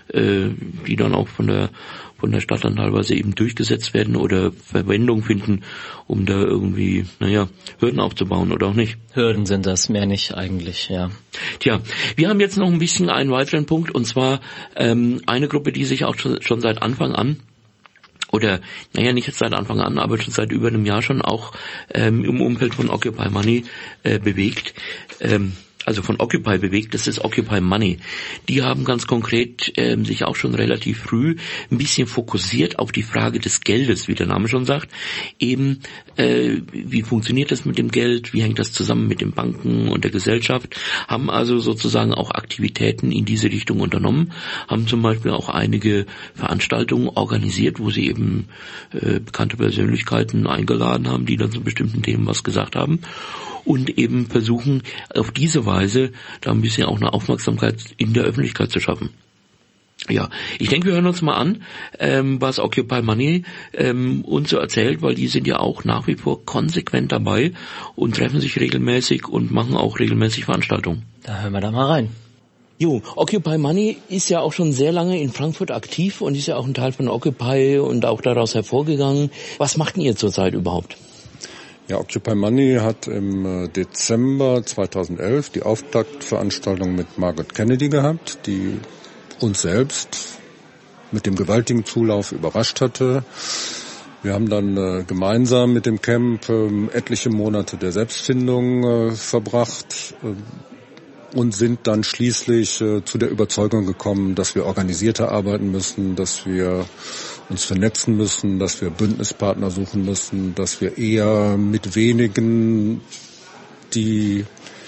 die dann auch von der von der Stadt dann teilweise eben durchgesetzt werden oder Verwendung finden, um da irgendwie, naja, Hürden aufzubauen oder auch nicht. Hürden sind das, mehr nicht eigentlich, ja. Tja, wir haben jetzt noch ein bisschen einen weiteren Punkt und zwar ähm, eine Gruppe, die sich auch schon, schon seit Anfang an oder, naja, nicht jetzt seit Anfang an, aber schon seit über einem Jahr schon auch ähm, im Umfeld von Occupy Money äh, bewegt. Ähm, also von Occupy bewegt, das ist Occupy Money. Die haben ganz konkret ähm, sich auch schon relativ früh ein bisschen fokussiert auf die Frage des Geldes, wie der Name schon sagt. Eben, äh, wie funktioniert das mit dem Geld, wie hängt das zusammen mit den Banken und der Gesellschaft, haben also sozusagen auch Aktivitäten in diese Richtung unternommen, haben zum Beispiel auch einige Veranstaltungen organisiert, wo sie eben äh, bekannte Persönlichkeiten eingeladen haben, die dann zu bestimmten Themen was gesagt haben und eben versuchen, auf diese Weise da ein bisschen auch eine Aufmerksamkeit in der Öffentlichkeit zu schaffen. Ja, ich denke, wir hören uns mal an, ähm, was Occupy Money ähm, uns so erzählt, weil die sind ja auch nach wie vor konsequent dabei und treffen sich regelmäßig und machen auch regelmäßig Veranstaltungen. Da hören wir da mal rein. Jo, Occupy Money ist ja auch schon sehr lange in Frankfurt aktiv und ist ja auch ein Teil von Occupy und auch daraus hervorgegangen. Was macht denn ihr zurzeit überhaupt? Ja, Occupy Money hat im Dezember zweitausendelf die Auftaktveranstaltung mit Margaret Kennedy gehabt, die uns selbst mit dem gewaltigen Zulauf überrascht hatte. Wir haben dann äh, gemeinsam mit dem Camp äh, etliche Monate der Selbstfindung äh, verbracht äh, und sind dann schließlich äh, zu der Überzeugung gekommen, dass wir organisierter arbeiten müssen, dass wir uns vernetzen müssen, dass wir Bündnispartner suchen müssen, dass wir eher mit wenigen, die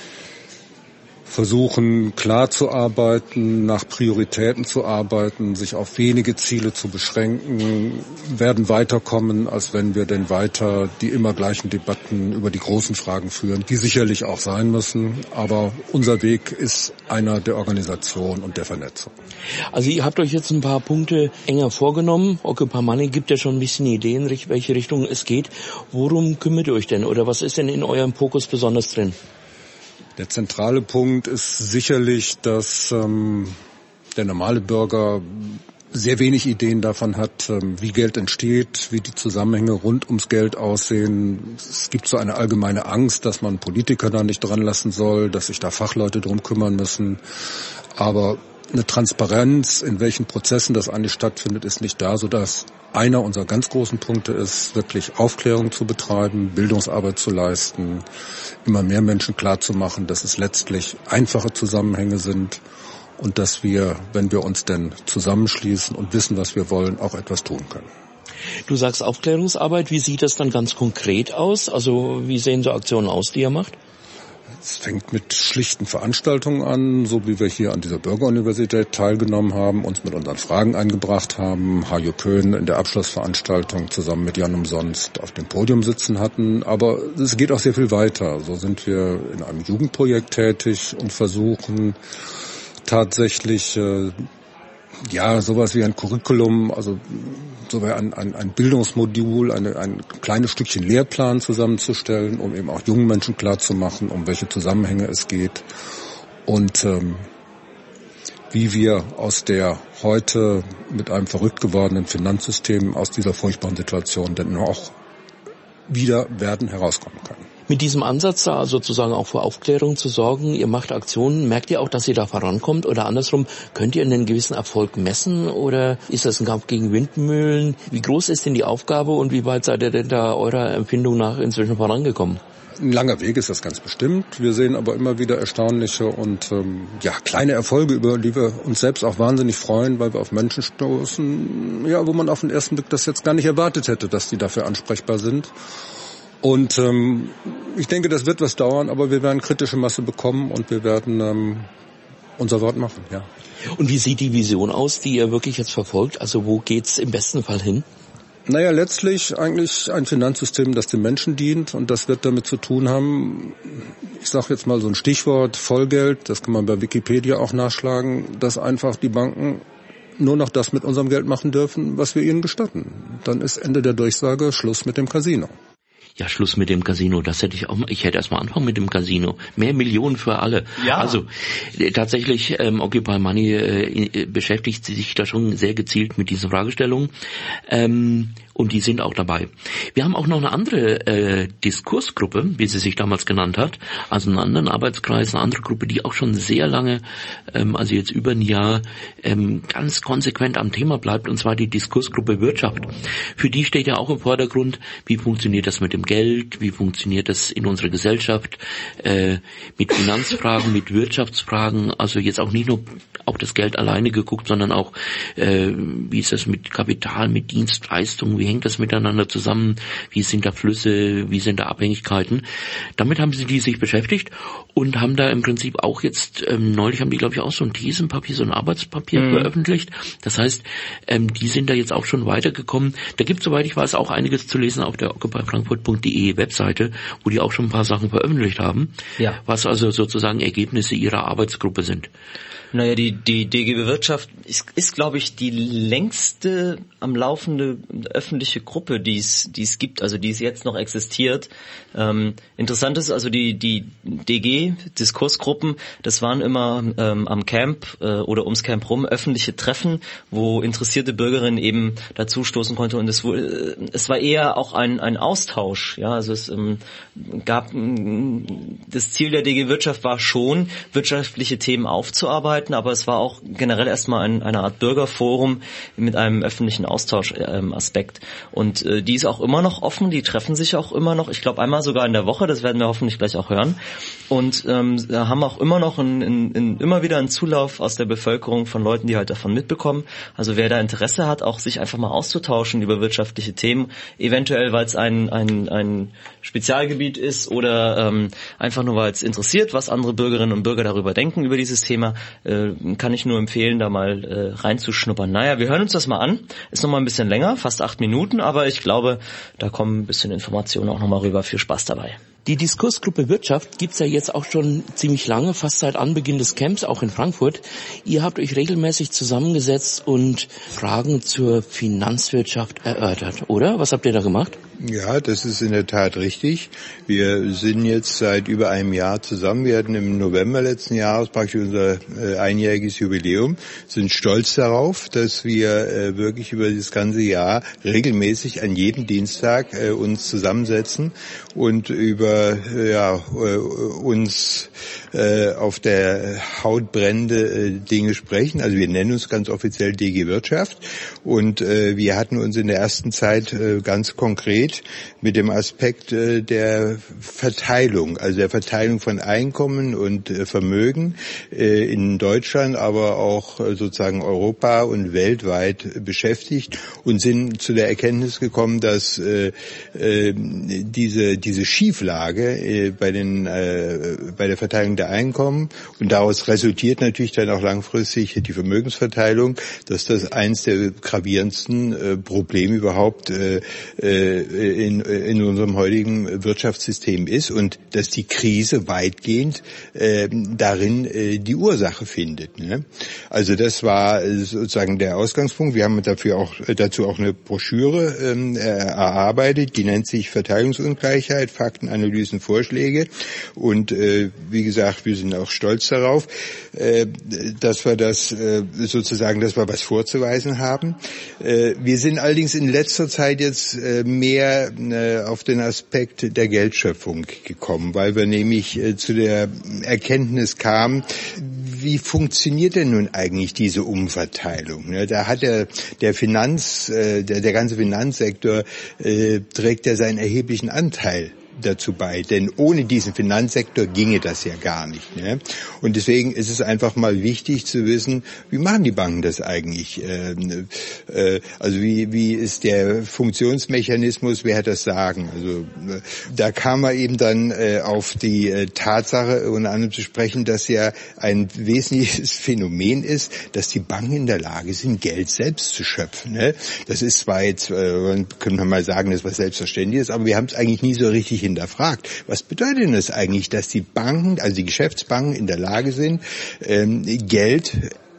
versuchen, klar zu arbeiten, nach Prioritäten zu arbeiten, sich auf wenige Ziele zu beschränken, werden weiterkommen, als wenn wir denn weiter die immer gleichen Debatten über die großen Fragen führen, die sicherlich auch sein müssen. Aber unser Weg ist einer der Organisation und der Vernetzung. Also ihr habt euch jetzt ein paar Punkte enger vorgenommen. Occupy Money gibt ja schon ein bisschen Ideen, in welche Richtung es geht. Worum kümmert ihr euch denn oder was ist denn in eurem Fokus besonders drin? Der zentrale Punkt ist sicherlich, dass ähm, der normale Bürger sehr wenig Ideen davon hat, ähm, wie Geld entsteht, wie die Zusammenhänge rund ums Geld aussehen. Es gibt so eine allgemeine Angst, dass man Politiker da nicht dran lassen soll, dass sich da Fachleute drum kümmern müssen. Aber eine Transparenz, in welchen Prozessen das eigentlich stattfindet, ist nicht da, sodass einer unserer ganz großen Punkte ist, wirklich Aufklärung zu betreiben, Bildungsarbeit zu leisten, immer mehr Menschen klarzumachen, dass es letztlich einfache Zusammenhänge sind und dass wir, wenn wir uns denn zusammenschließen und wissen, was wir wollen, auch etwas tun können. Du sagst Aufklärungsarbeit, wie sieht das dann ganz konkret aus? Also wie sehen so Aktionen aus, die ihr macht? Es fängt mit schlichten Veranstaltungen an, so wie wir hier an dieser Bürgeruniversität teilgenommen haben, uns mit unseren Fragen eingebracht haben, Hajo Köhn in der Abschlussveranstaltung zusammen mit Jan Umsonst auf dem Podium sitzen hatten. Aber es geht auch sehr viel weiter. So sind wir in einem Jugendprojekt tätig und versuchen tatsächlich äh, ja sowas wie ein Curriculum, also so ein, ein, ein Bildungsmodul, eine, ein kleines Stückchen Lehrplan zusammenzustellen, um eben auch jungen Menschen klarzumachen, um welche Zusammenhänge es geht und ähm, wie wir aus der heute mit einem verrückt gewordenen Finanzsystem aus dieser furchtbaren Situation denn auch wieder werden herauskommen können. Mit diesem Ansatz da sozusagen auch für Aufklärung zu sorgen, ihr macht Aktionen, merkt ihr auch, dass ihr da vorankommt oder andersrum, könnt ihr einen gewissen Erfolg messen oder ist das ein Kampf gegen Windmühlen? Wie groß ist denn die Aufgabe und wie weit seid ihr denn da eurer Empfindung nach inzwischen vorangekommen? Ein langer Weg ist das ganz bestimmt. Wir sehen aber immer wieder erstaunliche und ähm, ja kleine Erfolge, über die wir uns selbst auch wahnsinnig freuen, weil wir auf Menschen stoßen, ja, wo man auf den ersten Blick das jetzt gar nicht erwartet hätte, dass die dafür ansprechbar sind. Und ähm, ich denke, das wird was dauern, aber wir werden kritische Masse bekommen und wir werden ähm, unser Wort machen, ja. Und wie sieht die Vision aus, die ihr wirklich jetzt verfolgt? Also wo geht's im besten Fall hin? Naja, letztlich eigentlich ein Finanzsystem, das den Menschen dient und das wird damit zu tun haben, ich sage jetzt mal so ein Stichwort, Vollgeld, das kann man bei Wikipedia auch nachschlagen, dass einfach die Banken nur noch das mit unserem Geld machen dürfen, was wir ihnen gestatten. Dann ist Ende der Durchsage, Schluss mit dem Casino. Ja, Schluss mit dem Casino, das hätte ich auch mal, ich hätte erst mal anfangen mit dem Casino. Mehr Millionen für alle. Ja. Also, äh, tatsächlich, ähm, Occupy Money äh, beschäftigt sich da schon sehr gezielt mit diesen Fragestellungen. Ähm, und die sind auch dabei. Wir haben auch noch eine andere äh, Diskursgruppe, wie sie sich damals genannt hat, also einen anderen Arbeitskreis, eine andere Gruppe, die auch schon sehr lange, ähm, also jetzt über ein Jahr, ähm, ganz konsequent am Thema bleibt, und zwar die Diskursgruppe Wirtschaft. Für die steht ja auch im Vordergrund, wie funktioniert das mit dem dem Geld, wie funktioniert das in unserer Gesellschaft, äh, mit Finanzfragen, mit Wirtschaftsfragen, also jetzt auch nicht nur auf das Geld alleine geguckt, sondern auch, äh, wie ist das mit Kapital, mit Dienstleistungen, wie hängt das miteinander zusammen, wie sind da Flüsse, wie sind da Abhängigkeiten. Damit haben sie die sich beschäftigt und haben da im Prinzip auch jetzt, ähm, neulich haben die, glaube ich, auch so ein Thesenpapier, so ein Arbeitspapier mhm. veröffentlicht. Das heißt, ähm, die sind da jetzt auch schon weitergekommen. Da gibt es, soweit ich weiß, auch einiges zu lesen auf der occupy frankfurt punkt de Webseite, wo die auch schon ein paar Sachen veröffentlicht haben, ja. was also sozusagen Ergebnisse ihrer Arbeitsgruppe sind. Naja, die, die D G B Wirtschaft ist, ist glaube ich, die längste am laufende öffentliche Gruppe, die es, die es gibt, also die es jetzt noch existiert. Ähm, interessant ist also die, die D G, Diskursgruppen, das waren immer ähm, am Camp äh, oder ums Camp rum öffentliche Treffen, wo interessierte Bürgerinnen eben dazu stoßen konnten und es, äh, es war eher auch ein, ein Austausch, ja, also es ähm, gab, das Ziel der D G Wirtschaft war schon, wirtschaftliche Themen aufzuarbeiten, aber es war auch generell erstmal ein, eine Art Bürgerforum mit einem öffentlichen Austausch-Aspekt. Ähm, und äh, die ist auch immer noch offen, die treffen sich auch immer noch, ich glaube einmal sogar in der Woche, das werden wir hoffentlich gleich auch hören. Und ähm, haben auch immer noch ein, ein, ein, immer wieder einen Zulauf aus der Bevölkerung von Leuten, die halt davon mitbekommen. Also wer da Interesse hat, auch sich einfach mal auszutauschen über wirtschaftliche Themen, eventuell weil es ein, ein, ein Spezialgebiet ist oder ähm, einfach nur weil es interessiert, was andere Bürgerinnen und Bürger darüber denken, über dieses Thema, äh, kann ich nur empfehlen, da mal äh, reinzuschnuppern. Naja, wir hören uns das mal an. Ist nochmal ein bisschen länger, fast acht Minuten, aber ich glaube, da kommen ein bisschen Informationen auch nochmal rüber. Viel Spaß dabei. Die Diskursgruppe Wirtschaft gibt's ja jetzt auch schon ziemlich lange, fast seit Anbeginn des Camps, auch in Frankfurt. Ihr habt euch regelmäßig zusammengesetzt und Fragen zur Finanzwirtschaft erörtert, oder? Was habt ihr da gemacht? Ja, das ist in der Tat richtig. Wir sind jetzt seit über einem Jahr zusammen. Wir hatten im November letzten Jahres praktisch unser äh, einjähriges Jubiläum, sind stolz darauf, dass wir äh, wirklich über das ganze Jahr regelmäßig an jedem Dienstag äh, uns zusammensetzen und über äh, ja, äh, uns äh, auf der Haut brennende äh, Dinge sprechen. Also wir nennen uns ganz offiziell D G Wirtschaft und äh, wir hatten uns in der ersten Zeit äh, ganz konkret mit dem Aspekt äh, der Verteilung, also der Verteilung von Einkommen und äh, Vermögen äh, in Deutschland, aber auch äh, sozusagen Europa und weltweit äh, beschäftigt und sind zu der Erkenntnis gekommen, dass äh, äh, diese diese Schieflage äh, bei den äh, bei der Verteilung der Einkommen und daraus resultiert natürlich dann auch langfristig die Vermögensverteilung, dass das eins der gravierendsten äh, Probleme überhaupt äh, äh, in, in unserem heutigen Wirtschaftssystem ist und dass die Krise weitgehend äh, darin äh, die Ursache findet. Ne? Also das war sozusagen der Ausgangspunkt. Wir haben dafür auch dazu auch eine Broschüre ähm, erarbeitet, die nennt sich Verteilungsungleichheit, Fakten, Analysen, Vorschläge und äh, wie gesagt, wir sind auch stolz darauf, äh, dass wir das äh, sozusagen, dass wir was vorzuweisen haben. Äh, wir sind allerdings in letzter Zeit jetzt äh, mehr auf den Aspekt der Geldschöpfung gekommen, weil wir nämlich zu der Erkenntnis kamen, wie funktioniert denn nun eigentlich diese Umverteilung? Da hat der, der Finanz, der, der ganze Finanzsektor äh, trägt ja seinen erheblichen Anteil dazu bei, denn ohne diesen Finanzsektor ginge das ja gar nicht. Ne? Und deswegen ist es einfach mal wichtig zu wissen, wie machen die Banken das eigentlich? Äh, äh, also wie, wie ist der Funktionsmechanismus, wer hat das Sagen? Also äh, da kam man eben dann äh, auf die äh, Tatsache, unter anderem zu sprechen, dass ja ein wesentliches Phänomen ist, dass die Banken in der Lage sind, Geld selbst zu schöpfen. Ne? Das ist zwar jetzt, äh, können wir mal sagen, das was selbstverständlich ist, aber wir haben es eigentlich nie so richtig hinterfragt. Was bedeutet denn das eigentlich, dass die Banken, also die Geschäftsbanken in der Lage sind, ähm, Geld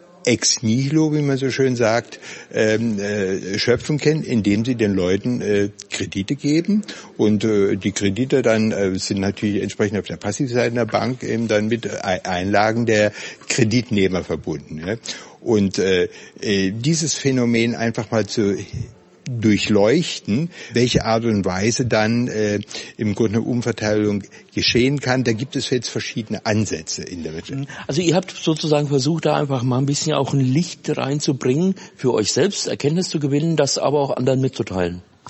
ex nihilo, wie man so schön sagt, ähm, äh, schöpfen können, indem sie den Leuten äh, Kredite geben und äh, die Kredite dann äh, sind natürlich entsprechend auf der Passivseite der Bank eben dann mit Einlagen der Kreditnehmer verbunden. Ne? Und äh, äh, dieses Phänomen einfach mal zu durchleuchten, welche Art und Weise dann äh, im Grunde eine Umverteilung geschehen kann. Da gibt es jetzt verschiedene Ansätze in der Wirtschaft. Also ihr habt sozusagen versucht, da einfach mal ein bisschen auch ein Licht reinzubringen, für euch selbst Erkenntnis zu gewinnen, das aber auch anderen mitzuteilen.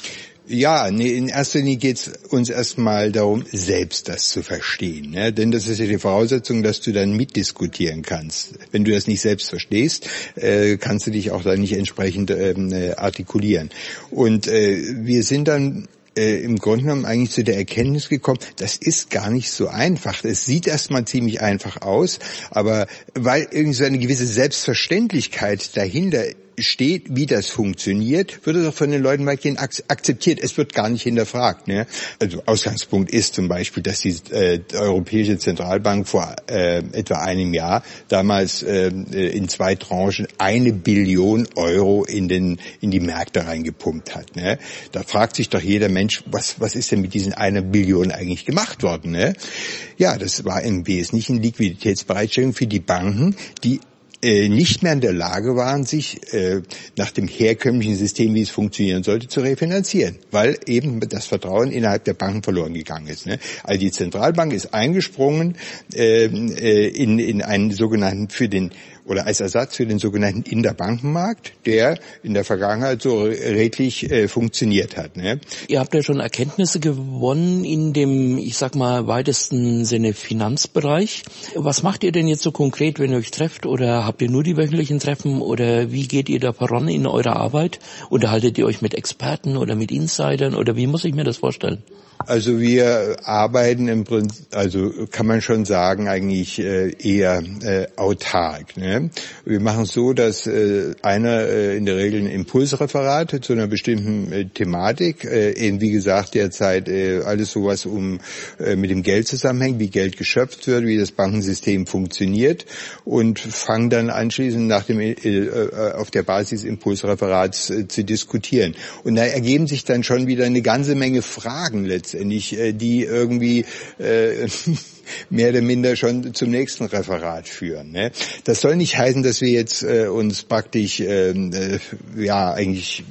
Ja, nee, in erster Linie geht's uns erstmal darum, selbst das zu verstehen. Ne? Denn das ist ja die Voraussetzung, dass du dann mitdiskutieren kannst. Wenn du das nicht selbst verstehst, äh, kannst du dich auch dann nicht entsprechend ähm, äh, artikulieren. Und äh, wir sind dann Äh, im Grunde genommen eigentlich zu der Erkenntnis gekommen, das ist gar nicht so einfach. Es sieht erstmal ziemlich einfach aus, aber weil irgendwie so eine gewisse Selbstverständlichkeit dahinter steht, wie das funktioniert, wird es auch von den Leuten weitgehend akzeptiert. Es wird gar nicht hinterfragt. Ne? Also Ausgangspunkt ist zum Beispiel, dass die, äh, die Europäische Zentralbank vor äh, etwa einem Jahr damals äh, in zwei Tranchen eine Billion Euro in den in die Märkte reingepumpt hat. Ne? Da fragt sich doch jeder Mensch, was was ist denn mit diesen einer Billion eigentlich gemacht worden? Ne? Ja, das war im Wesentlichen Liquiditätsbereitstellung für die Banken, die nicht mehr in der Lage waren, sich äh, nach dem herkömmlichen System, wie es funktionieren sollte, zu refinanzieren, weil eben das Vertrauen innerhalb der Banken verloren gegangen ist. Ne? Also die Zentralbank ist eingesprungen äh, in, in einen sogenannten für den oder als Ersatz für den sogenannten Interbankenmarkt, der in der Vergangenheit so redlich äh, funktioniert hat. Ne? Ihr habt ja schon Erkenntnisse gewonnen in dem, ich sag mal, weitesten Sinne Finanzbereich. Was macht ihr denn jetzt so konkret, wenn ihr euch trefft? Oder habt ihr nur die wöchentlichen Treffen? Oder wie geht ihr da voran in eurer Arbeit? Unterhaltet ihr euch mit Experten oder mit Insidern? Oder wie muss ich mir das vorstellen? Also wir arbeiten im Prinzip, also kann man schon sagen, eigentlich äh, eher äh, autark. Ne? Wir machen es so, dass äh, einer äh, in der Regel ein Impulsreferat zu einer bestimmten äh, Thematik, äh, eben wie gesagt derzeit äh, alles sowas um äh, mit dem Geld zusammenhängt, wie Geld geschöpft wird, wie das Bankensystem funktioniert und fangen dann anschließend nach dem äh, äh, auf der Basis Impulsreferats äh, zu diskutieren. Und da ergeben sich dann schon wieder eine ganze Menge Fragen letztendlich, die irgendwie äh, mehr oder minder schon zum nächsten Referat führen. Ne? Das soll nicht heißen, dass wir jetzt äh, uns praktisch äh, äh, ja eigentlich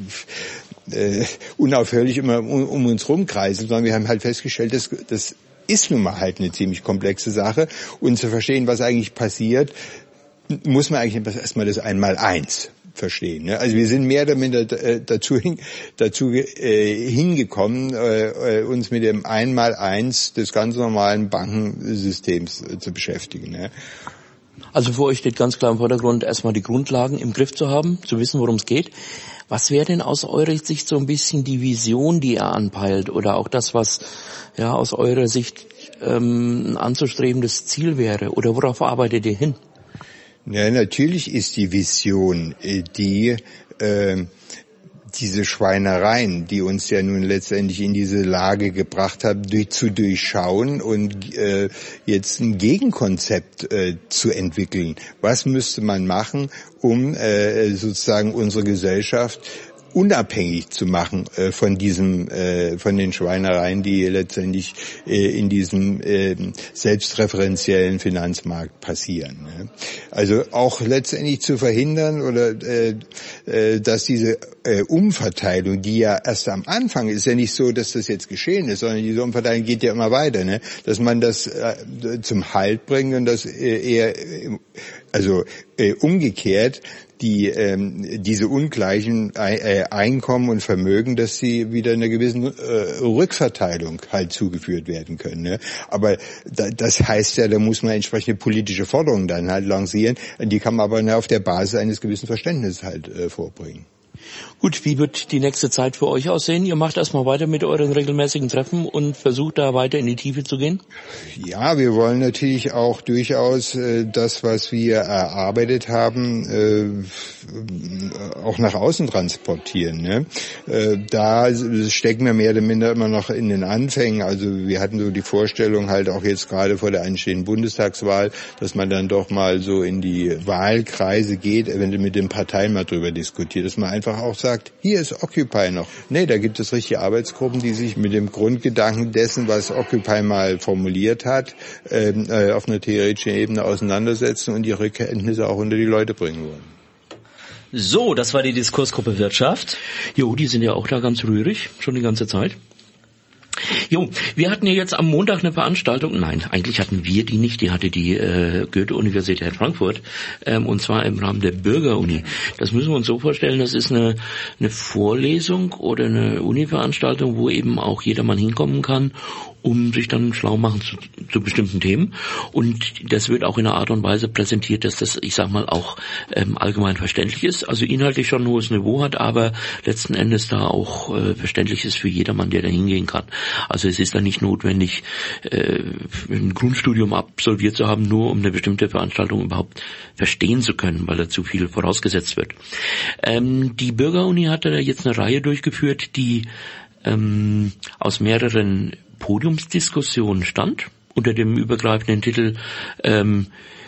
äh, unaufhörlich immer um, um uns rumkreisen, sondern wir haben halt festgestellt, dass das ist nun mal halt eine ziemlich komplexe Sache und zu verstehen, was eigentlich passiert, muss man eigentlich erstmal das Einmaleins verstehen. Ne? Also wir sind mehr oder minder dazu, hin, dazu äh, hingekommen, äh, uns mit dem Einmaleins des ganz normalen Bankensystems äh, zu beschäftigen. Ne? Also für euch steht ganz klar im Vordergrund, erstmal die Grundlagen im Griff zu haben, zu wissen, worum es geht. Was wäre denn aus eurer Sicht so ein bisschen die Vision, die ihr anpeilt, oder auch das, was ja aus eurer Sicht ähm, ein anzustrebendes Ziel wäre? Oder worauf arbeitet ihr hin? Ja, natürlich ist die Vision, die äh, diese Schweinereien, die uns ja nun letztendlich in diese Lage gebracht haben, durch, zu durchschauen und äh, jetzt ein Gegenkonzept äh, zu entwickeln. Was müsste man machen, um äh, sozusagen unsere Gesellschaft unabhängig zu machen äh, von diesem, äh, von den Schweinereien, die letztendlich äh, in diesem äh, selbstreferenziellen Finanzmarkt passieren. Ne? Also auch letztendlich zu verhindern oder äh, äh, dass diese äh, Umverteilung, die ja erst am Anfang ist, ja nicht so, dass das jetzt geschehen ist, sondern diese Umverteilung geht ja immer weiter, ne? Dass man das äh, zum Halt bringt und das äh, eher, also äh, umgekehrt die ähm, diese ungleichen äh, Einkommen und Vermögen, dass sie wieder einer gewissen äh, Rückverteilung halt zugeführt werden können. Ne? Aber da, das heißt ja, da muss man entsprechende politische Forderungen dann halt lancieren. Die kann man aber nur auf der Basis eines gewissen Verständnisses halt äh, vorbringen. Gut, wie wird die nächste Zeit für euch aussehen? Ihr macht erstmal weiter mit euren regelmäßigen Treffen und versucht da weiter in die Tiefe zu gehen? Ja, wir wollen natürlich auch durchaus äh, das, was wir erarbeitet haben, äh, auch nach außen transportieren. Ne? Äh, da stecken wir mehr oder minder immer noch in den Anfängen. Also wir hatten so die Vorstellung halt auch jetzt gerade vor der anstehenden Bundestagswahl, dass man dann doch mal so in die Wahlkreise geht, eventuell mit den Parteien mal drüber diskutiert, dass man einfach auch sagt, hier ist Occupy noch. Nee, da gibt es richtige Arbeitsgruppen, die sich mit dem Grundgedanken dessen, was Occupy mal formuliert hat, äh, auf einer theoretischen Ebene auseinandersetzen und ihre Kenntnisse auch unter die Leute bringen wollen. So, das war die Diskursgruppe Wirtschaft. Jo, die sind ja auch da ganz rührig, schon die ganze Zeit. Jo, wir hatten ja jetzt am Montag eine Veranstaltung, nein, eigentlich hatten wir die nicht, die hatte die äh, Goethe-Universität Frankfurt, ähm, und zwar im Rahmen der Bürgeruni. Das müssen wir uns so vorstellen, das ist eine, eine Vorlesung oder eine Uni-Veranstaltung, wo eben auch jedermann hinkommen kann, um sich dann schlau machen zu, zu bestimmten Themen. Und das wird auch in einer Art und Weise präsentiert, dass das, ich sag mal, auch ähm, allgemein verständlich ist. Also inhaltlich schon ein hohes Niveau hat, aber letzten Endes da auch äh, verständlich ist für jedermann, der da hingehen kann. Also es ist da nicht notwendig, äh, ein Grundstudium absolviert zu haben, nur um eine bestimmte Veranstaltung überhaupt verstehen zu können, weil da zu viel vorausgesetzt wird. Ähm, die Bürgeruni hat da jetzt eine Reihe durchgeführt, die ähm, aus mehreren Podiumsdiskussion stand, unter dem übergreifenden Titel ähm,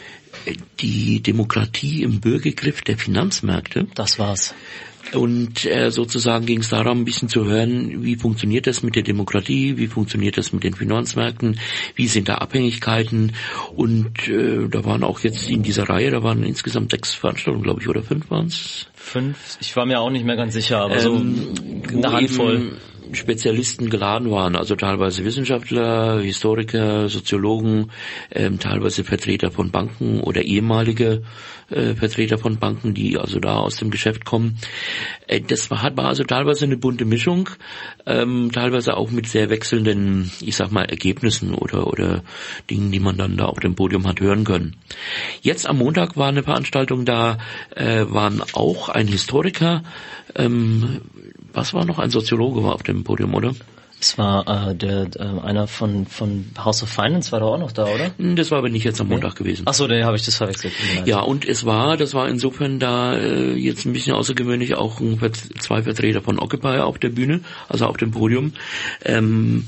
die Demokratie im Bürgergriff der Finanzmärkte. Das war's. Und äh, sozusagen ging es darum, ein bisschen zu hören, wie funktioniert das mit der Demokratie, wie funktioniert das mit den Finanzmärkten, wie sind da Abhängigkeiten. Und äh, da waren auch jetzt in dieser Reihe, da waren insgesamt sechs Veranstaltungen, glaube ich, oder fünf waren es? Fünf? Ich war mir auch nicht mehr ganz sicher, aber ähm, so eine Handvoll. Spezialisten geladen waren, also teilweise Wissenschaftler, Historiker, Soziologen, ähm, teilweise Vertreter von Banken oder ehemalige äh, Vertreter von Banken, die also da aus dem Geschäft kommen. Äh, das war, war also teilweise eine bunte Mischung, ähm, teilweise auch mit sehr wechselnden, ich sag mal, Ergebnissen oder oder Dingen, die man dann da auf dem Podium hat hören können. Jetzt am Montag war eine Veranstaltung, da äh, waren auch ein Historiker, ähm, was war noch? Ein Soziologe war auf dem Podium, oder? Es war äh, der äh, einer von von House of Finance, war da auch noch da, oder? Das war aber nicht jetzt am Montag gewesen. Ach so, dann habe ich das verwechselt. Ja, und es war, das war insofern da äh, jetzt ein bisschen außergewöhnlich auch ein, zwei Vertreter von Occupy auf der Bühne, also auf dem Podium. Ähm,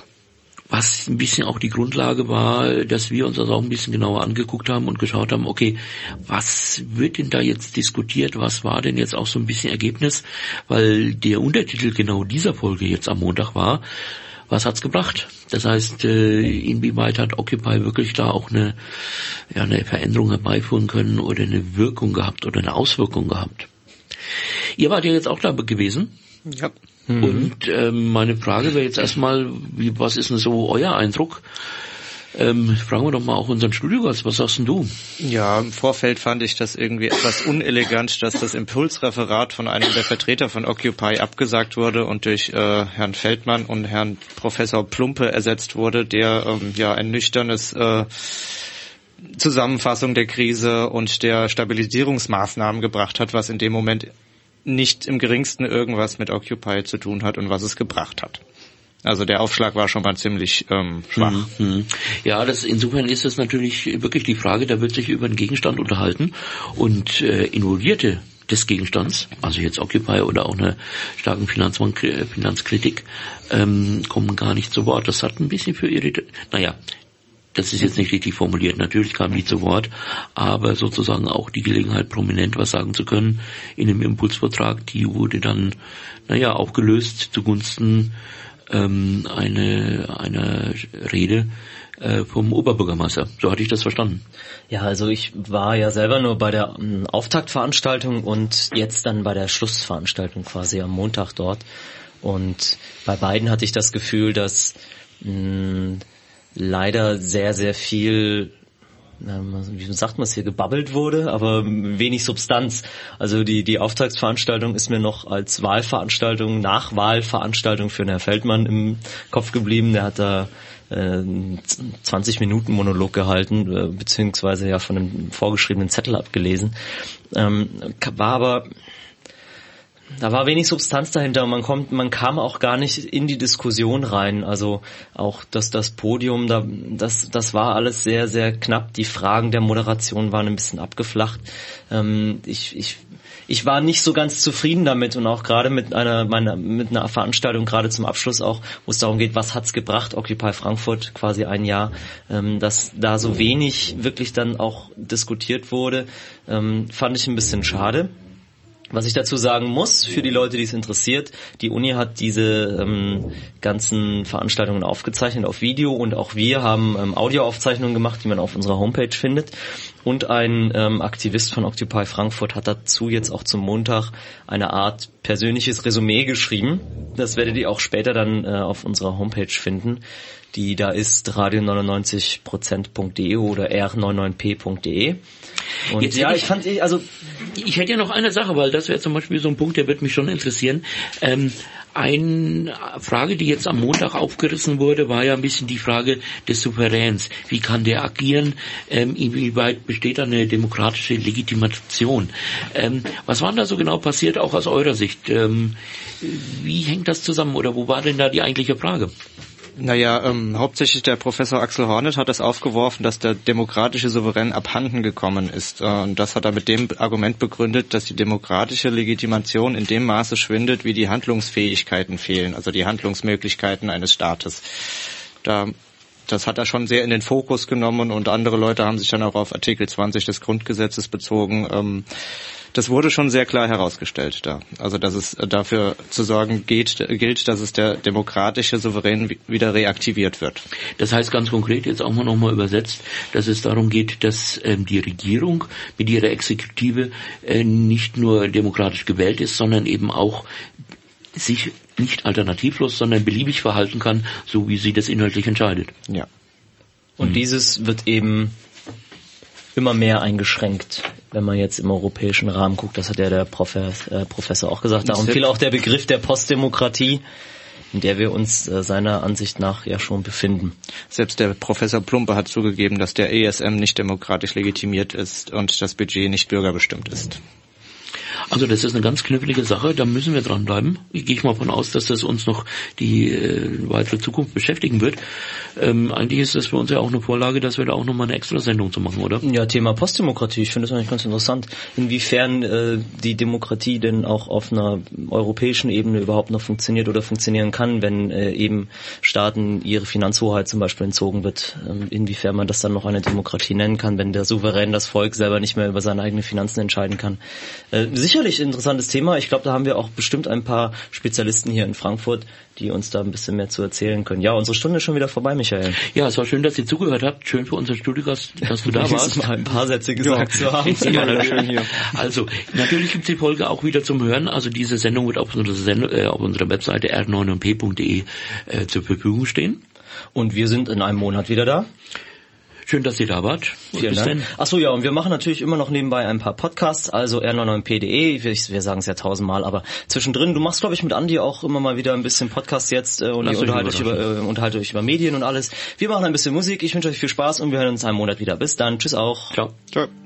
was ein bisschen auch die Grundlage war, dass wir uns das auch ein bisschen genauer angeguckt haben und geschaut haben, okay, was wird denn da jetzt diskutiert, was war denn jetzt auch so ein bisschen Ergebnis, weil der Untertitel genau dieser Folge jetzt am Montag war, was hat's gebracht? Das heißt, inwieweit hat Occupy wirklich da auch eine, ja, eine Veränderung herbeiführen können oder eine Wirkung gehabt oder eine Auswirkung gehabt? Ihr wart ja jetzt auch da gewesen. Ja. Mhm. Und ähm, meine Frage wäre jetzt erstmal, wie, was ist denn so euer Eindruck? Ähm, fragen wir doch mal auch unseren Studiogast, was sagst denn du? Ja, im Vorfeld fand ich das irgendwie etwas unelegant, dass das Impulsreferat von einem der Vertreter von Occupy abgesagt wurde und durch äh, Herrn Feldmann und Herrn Professor Plumpe ersetzt wurde, der ähm, ja ein nüchternes äh, Zusammenfassung der Krise und der Stabilisierungsmaßnahmen gebracht hat, was in dem Moment nicht im geringsten irgendwas mit Occupy zu tun hat und was es gebracht hat. Also der Aufschlag war schon mal ziemlich ähm, schwach. Mhm. Ja, das insofern ist das natürlich wirklich die Frage, da wird sich über den Gegenstand unterhalten und äh, Involvierte des Gegenstands, also jetzt Occupy oder auch eine starken Finanzmarkt, Finanzkritik, ähm, kommen gar nicht zu Wort. Das hat ein bisschen für ihre, naja, das ist jetzt nicht richtig formuliert. Natürlich kamen die zu Wort, aber sozusagen auch die Gelegenheit, prominent was sagen zu können in dem Impulsvortrag, die wurde dann, naja, aufgelöst zugunsten ähm, eine, einer Rede äh, vom Oberbürgermeister. So hatte ich das verstanden. Ja, also ich war ja selber nur bei der ähm, Auftaktveranstaltung und jetzt dann bei der Schlussveranstaltung quasi am Montag dort. Und bei beiden hatte ich das Gefühl, dass mh, leider sehr, sehr viel, wie sagt man es hier, gebabbelt wurde, aber wenig Substanz. Also die die Auftaktveranstaltung ist mir noch als Wahlveranstaltung, Nachwahlveranstaltung für Herrn Feldmann im Kopf geblieben. Der hat da äh, zwanzig Minuten Monolog gehalten, äh, beziehungsweise ja von einem vorgeschriebenen Zettel abgelesen. Ähm, war aber Da war wenig Substanz dahinter und man kommt, man kam auch gar nicht in die Diskussion rein. Also auch das, das Podium, da, das, das war alles sehr, sehr knapp. Die Fragen der Moderation waren ein bisschen abgeflacht. Ähm, ich, ich, ich war nicht so ganz zufrieden damit und auch gerade mit einer, meiner, mit einer Veranstaltung gerade zum Abschluss auch, wo es darum geht, was hat's gebracht, Occupy Frankfurt, quasi ein Jahr, ähm, dass da so wenig wirklich dann auch diskutiert wurde, ähm, fand ich ein bisschen schade. Was ich dazu sagen muss, für die Leute, die es interessiert, die Uni hat diese ähm, ganzen Veranstaltungen aufgezeichnet auf Video und auch wir haben ähm, Audioaufzeichnungen gemacht, die man auf unserer Homepage findet. Und ein ähm, Aktivist von Occupy Frankfurt hat dazu jetzt auch zum Montag eine Art persönliches Resümee geschrieben. Das werdet ihr auch später dann äh, auf unserer Homepage finden. Die da ist radio neunundneunzig Prozent punkt de oder r neunundneunzig p punkt de. Und jetzt ja, ich, ich fand, ich, also ich hätte ja noch eine Sache, weil das wäre zum Beispiel so ein Punkt, der wird mich schon interessieren. Ähm, eine Frage, die jetzt am Montag aufgerissen wurde, war ja ein bisschen die Frage des Souveräns. Wie kann der agieren? Ähm, inwieweit besteht da eine demokratische Legitimation? Ähm, was war denn da so genau passiert, auch aus eurer Sicht? Ähm, wie hängt das zusammen oder wo war denn da die eigentliche Frage? Naja, ähm, hauptsächlich der Professor Axel Hornet hat das aufgeworfen, dass der demokratische Souverän abhanden gekommen ist. Äh, und das hat er mit dem Argument begründet, dass die demokratische Legitimation in dem Maße schwindet, wie die Handlungsfähigkeiten fehlen, also die Handlungsmöglichkeiten eines Staates. Da, das hat er schon sehr in den Fokus genommen und andere Leute haben sich dann auch auf Artikel zwanzig des Grundgesetzes bezogen. Ähm, Das wurde schon sehr klar herausgestellt da. Also, dass es dafür zu sorgen geht, gilt, dass es der demokratische Souverän wieder reaktiviert wird. Das heißt ganz konkret, jetzt auch mal nochmal übersetzt, dass es darum geht, dass ähm, die Regierung mit ihrer Exekutive äh, nicht nur demokratisch gewählt ist, sondern eben auch sich nicht alternativlos, sondern beliebig verhalten kann, so wie sie das inhaltlich entscheidet. Ja. Und mhm. dieses wird eben immer mehr eingeschränkt, wenn man jetzt im europäischen Rahmen guckt. Das hat ja der Professor, äh, Professor auch gesagt. Darum fiel auch der Begriff der Postdemokratie, in der wir uns äh, seiner Ansicht nach ja schon befinden. Selbst der Professor Plumpe hat zugegeben, dass der E S M nicht demokratisch legitimiert ist und das Budget nicht bürgerbestimmt ist. Also das ist eine ganz knifflige Sache, da müssen wir dranbleiben. Ich gehe mal davon aus, dass das uns noch die äh, weitere Zukunft beschäftigen wird. Ähm, eigentlich ist das für uns ja auch eine Vorlage, dass wir da auch nochmal eine extra Sendung zu machen, oder? Ja, Thema Postdemokratie, ich finde das eigentlich ganz interessant. Inwiefern äh, die Demokratie denn auch auf einer europäischen Ebene überhaupt noch funktioniert oder funktionieren kann, wenn äh, eben Staaten ihre Finanzhoheit zum Beispiel entzogen wird. Ähm, inwiefern man das dann noch eine Demokratie nennen kann, wenn der Souverän, das Volk selber nicht mehr über seine eigenen Finanzen entscheiden kann. Äh, Sicherlich ein interessantes Thema. Ich glaube, da haben wir auch bestimmt ein paar Spezialisten hier in Frankfurt, die uns da ein bisschen mehr zu erzählen können. Ja, unsere Stunde ist schon wieder vorbei, Michael. Ja, es war schön, dass ihr zugehört habt. Schön für unseren Studiogast, dass du da warst. Mal ein paar Sätze gesagt zu haben. Ja, schön hier. Also, natürlich gibt's die Folge auch wieder zum Hören. Also diese Sendung wird auf unserer, Sendung, äh, auf unserer Webseite r neunundneunzig p punkt de äh, zur Verfügung stehen. Und wir sind in einem Monat wieder da. Schön, dass ihr da wart. Vielen Dank. Achso, ja, und wir machen natürlich immer noch nebenbei ein paar Podcasts, also r neunundneunzig p punkt de, wir, wir sagen es ja tausendmal, aber zwischendrin, du machst, glaube ich, mit Andi auch immer mal wieder ein bisschen Podcasts jetzt äh, und ihr unterhaltet euch, über, äh, unterhaltet euch über Medien und alles. Wir machen ein bisschen Musik, ich wünsche euch viel Spaß und wir hören uns in einem Monat wieder. Bis dann, tschüss auch. Ciao. Ciao.